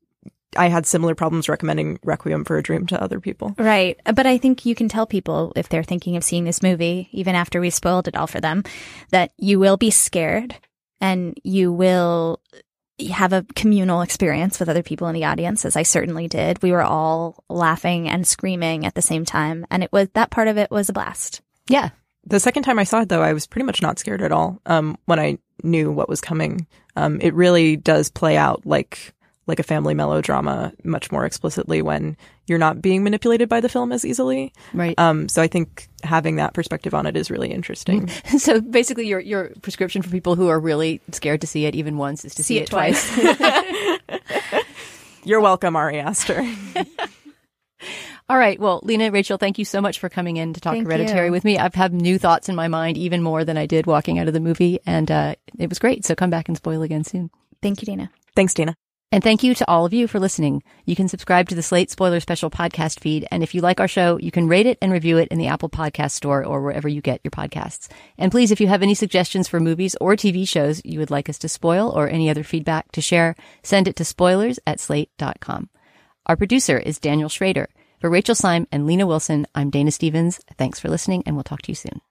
I had similar problems recommending Requiem for a Dream to other people. Right. But I think you can tell people if they're thinking of seeing this movie, even after we spoiled it all for them, that you will be scared and you will have a communal experience with other people in the audience, as I certainly did. We were all laughing and screaming at the same time. And it was, that part of it was a blast. Yeah. The second time I saw it, though, I was pretty much not scared at all. Um, when I knew what was coming, um, it really does play out like like a family melodrama much more explicitly when you're not being manipulated by the film as easily. Right. Um, so I think having that perspective on it is really interesting. So basically, your your prescription for people who are really scared to see it even once is to see, See it, it twice. You're welcome, Ari Aster. All right. Well, Lena, Rachel, thank you so much for coming in to talk Thank Hereditary you. with me. I've had new thoughts in my mind, even more than I did walking out of the movie, and uh, it was great. So come back and spoil again soon. Thank you, Dana. Thanks, Dana. And thank you to all of you for listening. You can subscribe to the Slate Spoiler Special podcast feed, and if you like our show, you can rate it and review it in the Apple Podcast Store or wherever you get your podcasts. And please, if you have any suggestions for movies or T V shows you would like us to spoil or any other feedback to share, send it to spoilers at slate dot com. Our producer is Daniel Schrader. For Rachel Syme and Lena Wilson, I'm Dana Stevens. Thanks for listening, and we'll talk to you soon.